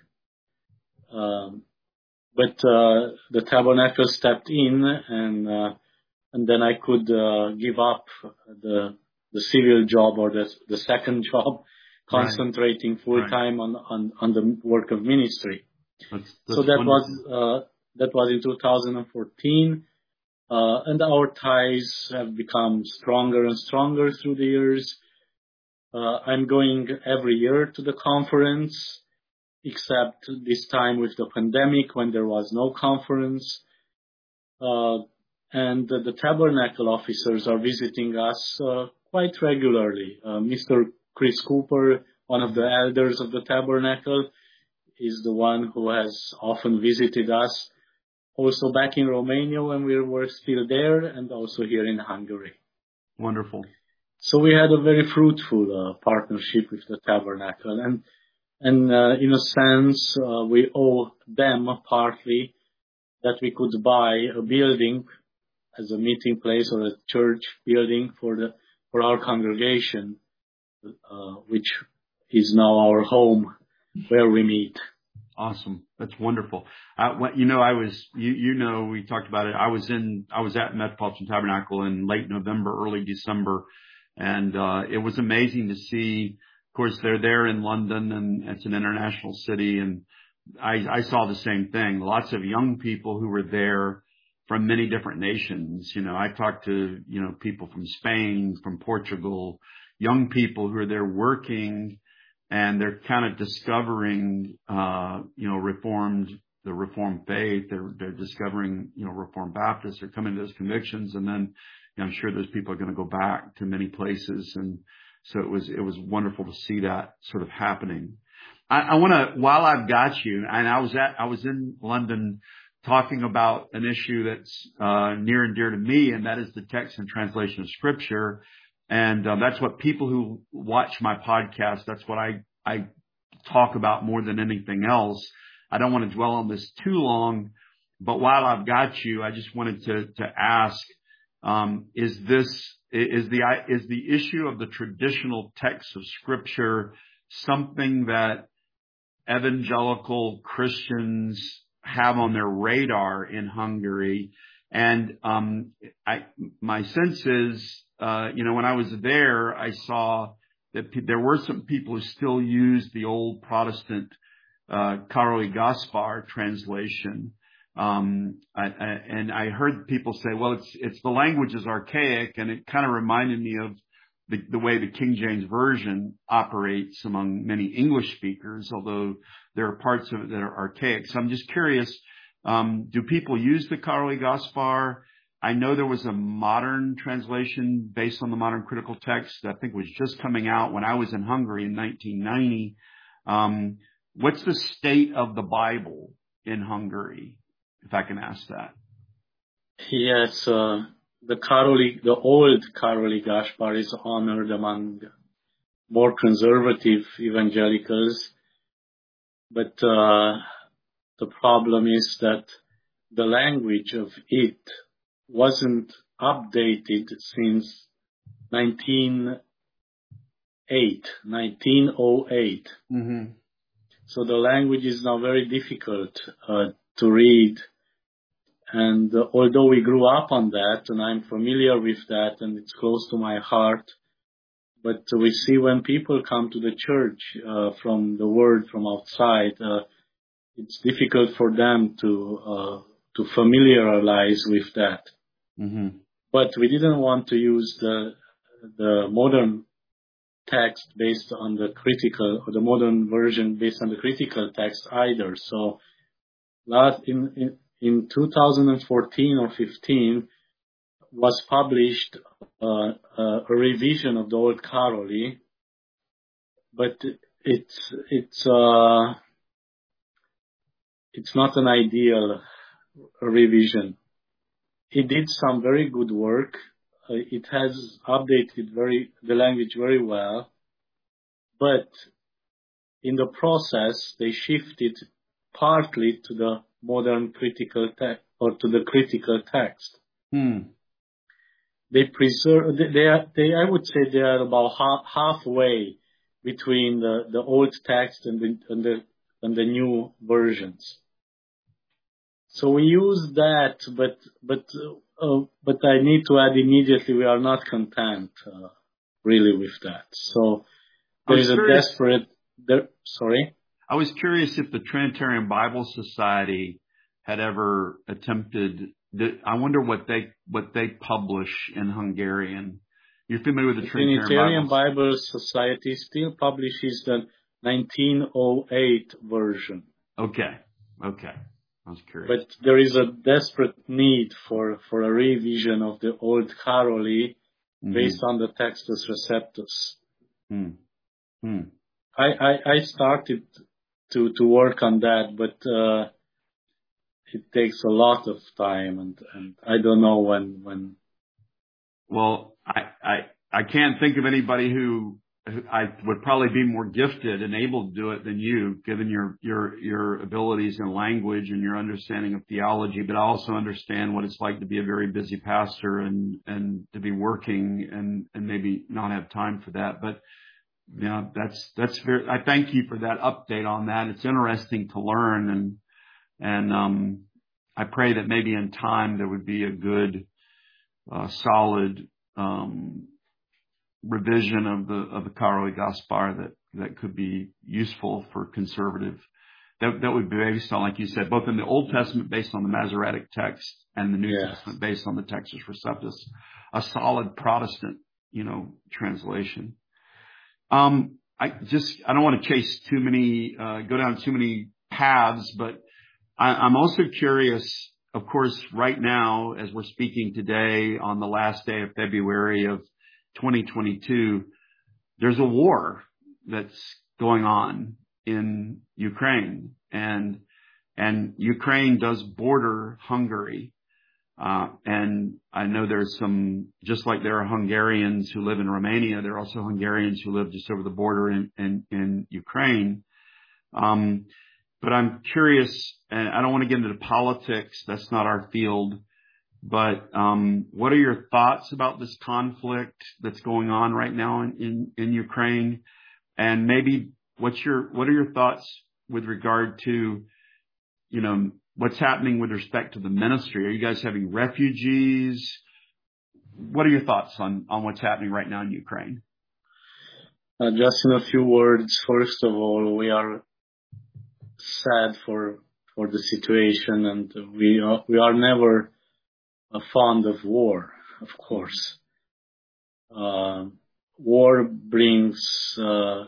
Um, but uh, the tabernacle stepped in, and uh, and then I could uh, give up the the civil job or the the second job, concentrating Right. full time on, on on the work of ministry. That's, that's so that wonderful. was uh, that was in two thousand fourteen, uh, and our ties have become stronger and stronger through the years. Uh, I'm going every year to the conference, except this time with the pandemic when there was no conference. Uh, and the, the tabernacle officers are visiting us uh, quite regularly. Uh, Mister Chris Cooper, one of the elders of the tabernacle, is the one who has often visited us. Also back in Romania when we were still there, and also here in Hungary. Wonderful. So we had a very fruitful uh, partnership with the tabernacle, and and uh, in a sense uh, we owe them partly that we could buy a building as a meeting place or a church building for the for our congregation, uh, which is now our home where we meet. Awesome. That's wonderful. Uh, when, you know, I was, you, you know, we talked about it. I was in, I was at Metropolitan Tabernacle in late November, early December. And, uh, it was amazing to see, of course, they're there in London and it's an international city. And I, I saw the same thing. Lots of young people who were there from many different nations. You know, I talked to, you know, people from Spain, from Portugal, young people who are there working, and they're kind of discovering, uh, you know, Reformed, the Reformed faith. They're, they're discovering, you know, Reformed Baptists. They're coming to those convictions. And then, you know, I'm sure those people are going to go back to many places. And so it was, it was wonderful to see that sort of happening. I, I want to, while I've got you, and I was at, I was in London talking about an issue that's, uh, near and dear to me, and that is the text and translation of Scripture. And um, that's what people who watch my podcast, that's what I, I talk about more than anything else. I don't want to dwell on this too long, but while I've got you, I just wanted to, to ask, um, is this, is the, is the issue of the traditional text of Scripture something that evangelical Christians have on their radar in Hungary? And, um, I, my sense is, uh, you know, when I was there, I saw that p- there were some people who still use the old Protestant, uh, Karoli Gaspar translation. Um, I, I, and I heard people say, well, it's, it's the language is archaic, and it kind of reminded me of the, the way the King James Version operates among many English speakers, although there are parts of it that are archaic. So I'm just curious, um, do people use the Karoli Gaspar? I know there was a modern translation based on the modern critical text that I think was just coming out when I was in Hungary in nineteen ninety. Um, what's the state of the Bible in Hungary, if I can ask that? Yes, uh, the Karoli, the old Karoli Gaspar is honored among more conservative evangelicals, but uh, the problem is that the language of it wasn't updated since nineteen oh eight. Mm-hmm. So the language is now very difficult uh, to read. And uh, although we grew up on that, and I'm familiar with that, and it's close to my heart, but we see when people come to the church uh, from the world, from outside, uh, it's difficult for them to uh, to familiarize with that. Mm-hmm. But we didn't want to use the the modern text based on the critical, or the modern version based on the critical text either. So last in in, in two thousand fourteen or fifteen was published uh, uh, a revision of the old Karoli, but it's it's uh, it's not an ideal revision. It did some very good work. Uh, it has updated very the language very well, but in the process they shifted partly to the modern critical text or to the critical text. Hmm. They preserve. They, they are. They. I would say they are about half, halfway between the, the old text and the and the and the new versions. So we use that, but but uh, but I need to add immediately we are not content uh, really with that. So there is a curious, desperate. There, sorry, I was curious if the Trinitarian Bible Society had ever attempted. The, I wonder what they what they publish in Hungarian. You're familiar with the, the Trinitarian, Trinitarian Bible? Bible Society still publishes the nineteen oh eight version. Okay, okay. I was curious. But there is a desperate need for, for a revision of the old Karoli mm-hmm. based on the Textus Receptus. Hmm. Hmm. I, I, I started to, to work on that, but uh, it takes a lot of time, and, and I don't know when. when. Well, I, I I can't think of anybody who I would probably be more gifted and able to do it than you, given your, your, your abilities in language and your understanding of theology, but I also understand what it's like to be a very busy pastor and, and to be working and, and maybe not have time for that. But, you know, that's, that's very, I thank you for that update on that. It's interesting to learn, and, and, um, I pray that maybe in time there would be a good, uh, solid, um, revision of the of the Caro y Gaspar that that could be useful for conservative. That that would be based on, like you said, both in the Old Testament based on the Masoretic text and the New Yeah. Testament based on the Textus Receptus, a solid Protestant, you know, translation. Um, I just I don't want to chase too many, uh, go down too many paths, but I, I'm also curious. Of course, right now, as we're speaking today on the last day of February of twenty twenty-two, there's a war that's going on in Ukraine, and and Ukraine does border Hungary, uh, and I know there's some, just like there are Hungarians who live in Romania, there are also Hungarians who live just over the border in in, in Ukraine. Um, but I'm curious, and I don't want to get into politics. That's not our field. But um, what are your thoughts about this conflict that's going on right now in, in, in Ukraine? And maybe what's your what are your thoughts with regard to, you know, what's happening with respect to the ministry? Are you guys having refugees? What are your thoughts on, on what's happening right now in Ukraine? Uh, just in a few words, first of all, we are sad for for the situation, and we are, we are never Uh, fond of war, of course. Uh, war brings uh,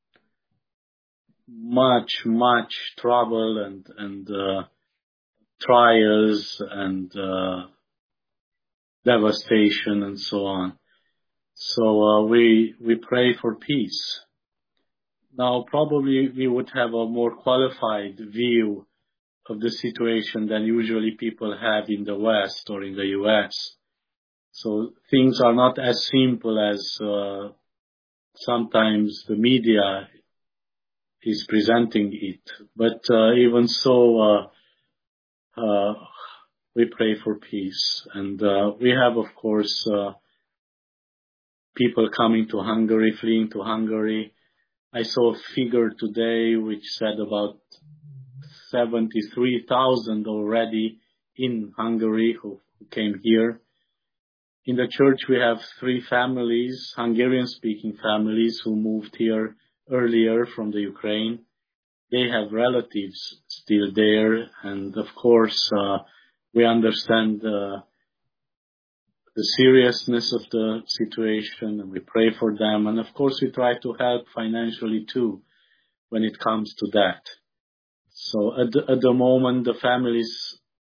much, much trouble and and uh, trials and uh, devastation and so on. So uh, we we pray for peace. Now, probably we would have a more qualified view of the situation than usually people have in the West or in the U S. So things are not as simple as uh, sometimes the media is presenting it. But uh, even so, uh, uh, we pray for peace. And uh, we have, of course, uh, people coming to Hungary, fleeing to Hungary. I saw a figure today which said about seventy-three thousand already in Hungary who, who came here. In the church, we have three families, Hungarian-speaking families, who moved here earlier from the Ukraine. They have relatives still there, and of course, uh, we understand uh, the seriousness of the situation, and we pray for them. And of course, we try to help financially too when it comes to that. So at the, at the moment, the families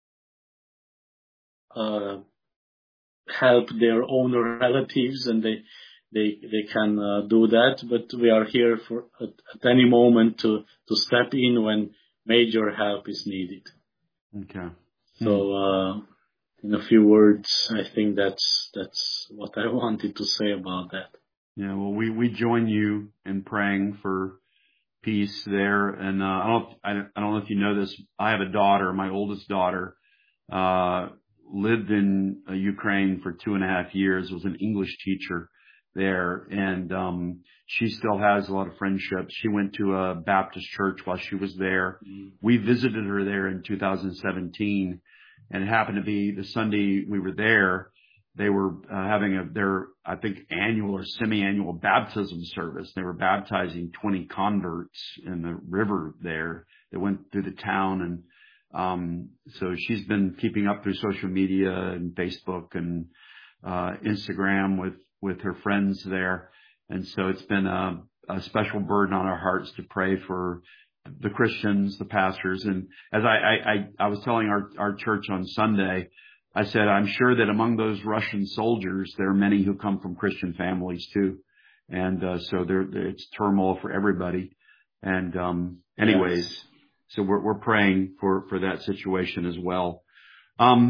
uh, help their own relatives, and they they they can uh, do that. But we are here for at, at any moment to to step in when major help is needed. Okay. So uh, in a few words, I think that's that's what I wanted to say about that. Yeah. Well, we we join you in praying for peace there. And uh, I don't I, I don't know if you know this. I have a daughter. My oldest daughter uh, lived in uh, Ukraine for two and a half years. Was an English teacher there, and um, she still has a lot of friendships. She went to a Baptist church while she was there. Mm-hmm. We visited her there in two thousand seventeen, and it happened to be the Sunday we were there. They were uh, having a, their, I think, annual or semi-annual baptism service. They were baptizing twenty converts in the river there that went through the town. And um, so she's been keeping up through social media and Facebook and uh, Instagram with, with her friends there. And so it's been a, a special burden on our hearts to pray for the Christians, the pastors. And as I, I, I, I was telling our, our church on Sunday, I said, I'm sure that among those Russian soldiers, there are many who come from Christian families too. And, uh, so there, it's turmoil for everybody. And, um, anyways, yes. So we're, we're praying for, for that situation as well. Um,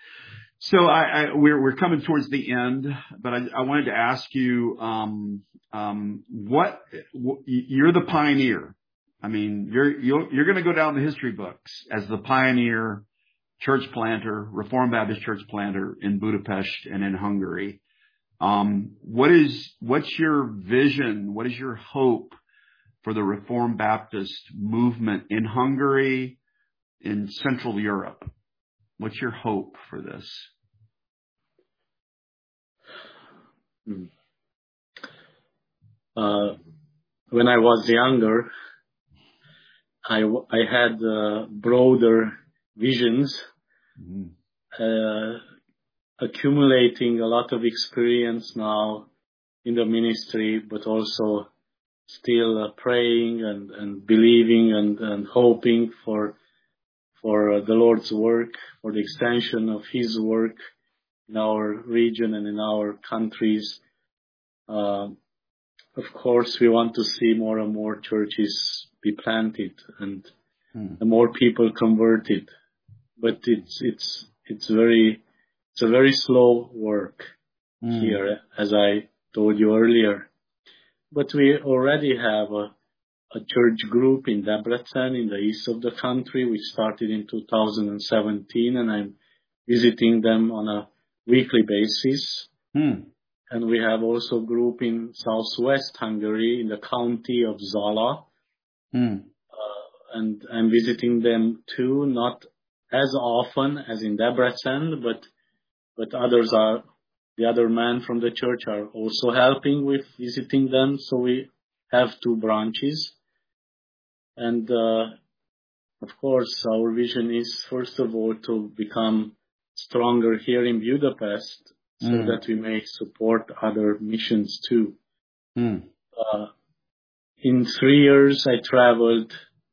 so I, I we're, we're coming towards the end, but I, I wanted to ask you, um, um, what, what you're the pioneer. I mean, you're you're, you're going to go down the history books as the pioneer church planter, Reformed Baptist church planter in Budapest and in Hungary. Um, what is what's your vision? What is your hope for the Reformed Baptist movement in Hungary, in Central Europe? What's your hope for this? Hmm. Uh, when I was younger, I, I had uh, broader visions, mm-hmm. uh, accumulating a lot of experience now in the ministry, but also still uh, praying and, and believing and, and hoping for for uh, the Lord's work, for the extension of His work in our region and in our countries. Uh, of course, we want to see more and more churches be planted and, hmm. and more people converted. But it's it's it's very it's a very slow work hmm. here, as I told you earlier. But we already have a, a church group in Debrecen, in the east of the country, which started in two thousand seventeen, and I'm visiting them on a weekly basis. Hmm. And we have also a group in southwest Hungary, in the county of Zala. Hmm. Uh, and I'm visiting them too, not as often as in Debrecen, but but others are, the other men from the church are also helping with visiting them. So we have two branches. And, uh, of course, our vision is, first of all, to become stronger here in Budapest so mm. that we may support other missions too. Mm. Uh, in three years, I traveled,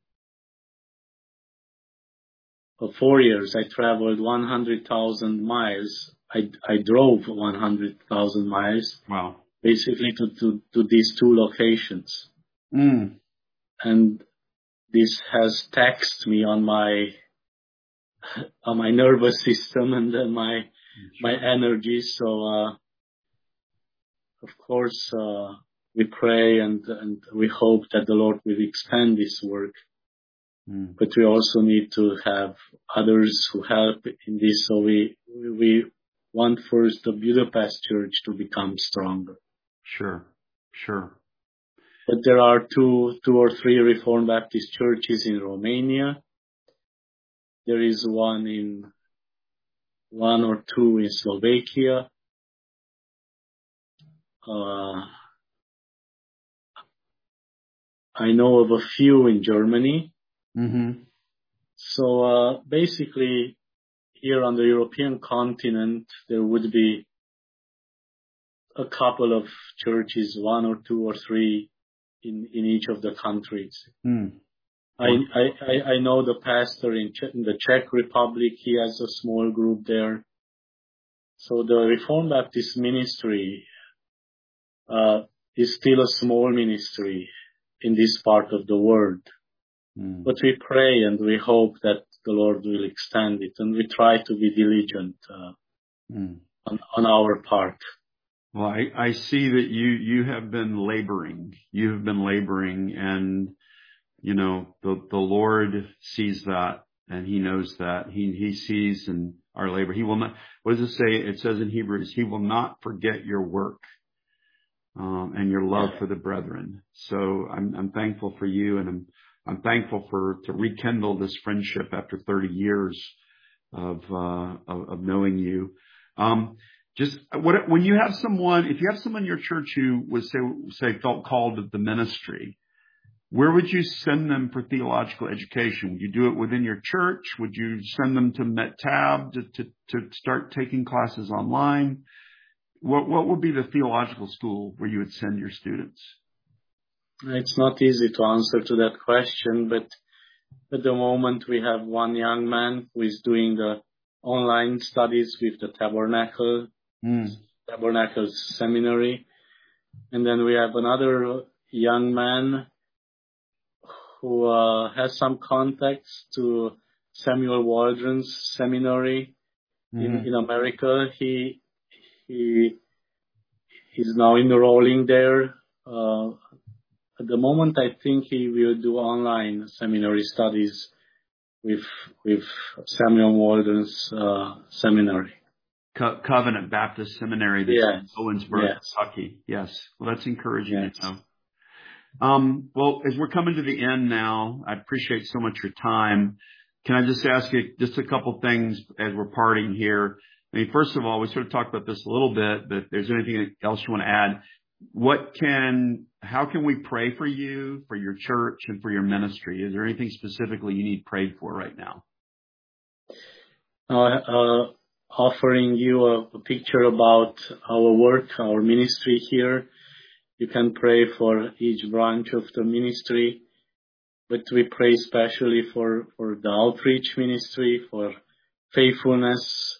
for four years, I traveled one hundred thousand miles. I, I drove one hundred thousand miles. Wow. Basically to, to, to these two locations. Mm. And this has taxed me on my, on my nervous system and uh, my, my energy. So, uh, of course, uh, we pray and, and we hope that the Lord will expand this work. Mm. But we also need to have others who help in this. So we, we want first the Budapest church to become stronger. Sure, sure. But there are two, two or three Reformed Baptist churches in Romania. There is one in, one or two in Slovakia. Uh, I know of a few in Germany. Mm-hmm. So, uh, basically here on the European continent, there would be a couple of churches, one or two or three in, in each of the countries. Mm. I, I, I know the pastor in, Czech, in the Czech Republic, he has a small group there. So the Reformed Baptist ministry, uh, is still a small ministry in this part of the world. Mm. But we pray and we hope that the Lord will extend it, and we try to be diligent, uh, mm. on, on our part. Well, I, I see that you, you have been laboring. You have been laboring, and, you know, the, the Lord sees that, and He knows that. He, He sees in our labor. He will not, what does it say? It says in Hebrews, He will not forget your work, um, and your love for the brethren. So I'm, I'm thankful for you, and I'm, I'm thankful for, to rekindle this friendship after thirty years of, uh, of, of knowing you. Um, Just what, when you have someone, if you have someone in your church who was say, say felt called to the ministry, where would you send them for theological education? Would you do it within your church? Would you send them to MetTab to, to, to start taking classes online? What, what would be the theological school where you would send your students? It's not easy to answer to that question, but at the moment we have one young man who is doing the online studies with the Tabernacle. Mm. Tabernacle Seminary. And then we have another young man who uh, has some contacts to Samuel Waldron's seminary mm. in, in America. He he he's now enrolling there uh, at the moment, I think he will do online seminary studies with with Samuel Walden's uh, seminary. Co- Covenant Baptist Seminary that's Yes. in Owensboro, Yes. Kentucky. Yes. Well, that's encouraging Yes. to know. Um, well, as we're coming to the end now, I appreciate so much your time. Can I just ask you just a couple things as we're parting here? I mean, first of all, we sort of talked about this a little bit, but if there's anything else you want to add, what can, how can we pray for you, for your church, and for your ministry? Is there anything specifically you need prayed for right now? Uh, uh, offering you a, a picture about our work, our ministry here. You can pray for each branch of the ministry, but we pray especially for, for the outreach ministry, for faithfulness,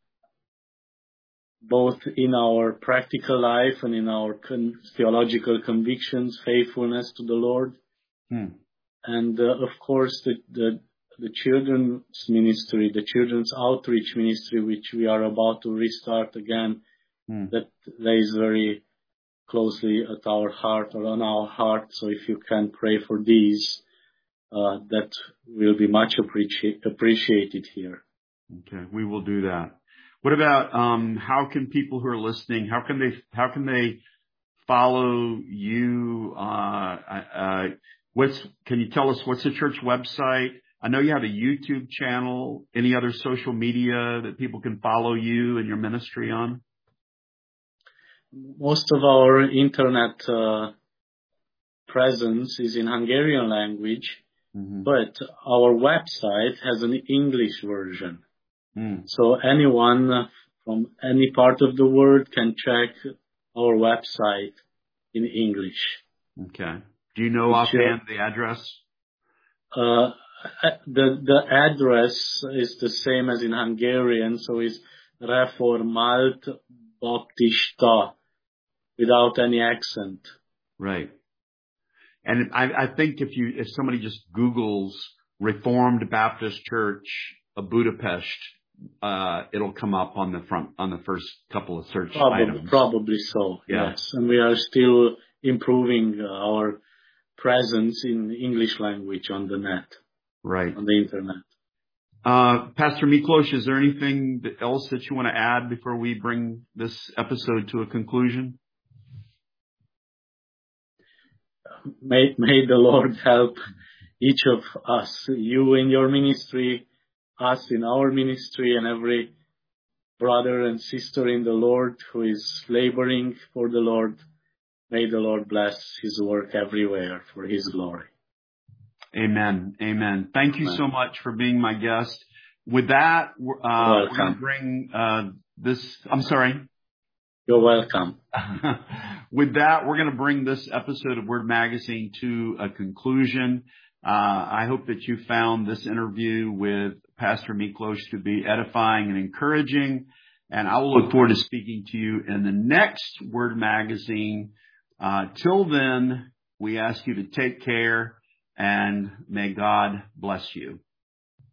both in our practical life and in our con- theological convictions, faithfulness to the Lord. Hmm. And uh, of course, the, the the children's ministry, the children's outreach ministry, which we are about to restart again, Hmm. that lays very closely at our heart or on our heart. So if you can pray for these, uh, that will be much appreci- appreciated here. Okay, we will do that. What about um, how can people who are listening? How can they? How can they follow you? Uh, uh, what's? Can you tell us what's the church website? I know you have a YouTube channel. Any other social media that people can follow you and your ministry on? Most of our internet uh, presence is in Hungarian language, Mm-hmm. but our website has an English version. Mm. So anyone from any part of the world can check our website in English. Okay. Do you know Which, offhand the address? Uh, the the address is the same as in Hungarian, so it's Reformalt Baptista without any accent. Right. And I, I think if you, if somebody just Googles Reformed Baptist Church of Budapest, uh, it'll come up on the front, on the first couple of search Probably, items. probably so, Yeah. yes. And we are still improving our presence in English language on the net, Right. on the internet. Uh, Pastor Miklos, is there anything else that you want to add before we bring this episode to a conclusion? May, may the Lord help each of us, you in your ministry, us in our ministry, and every brother and sister in the Lord who is laboring for the Lord. May the Lord bless his work everywhere for his glory. Amen. Amen. Thank you Amen. so much for being my guest. With that, uh, we're going to bring uh, this, I'm sorry. You're welcome. With that, we're going to bring this episode of Word Magazine to a conclusion. Uh, I hope that you found this interview with Pastor Miklos to be edifying and encouraging. And I will look forward to speaking to you in the next Word Magazine. Uh, till then, we ask you to take care and may God bless you.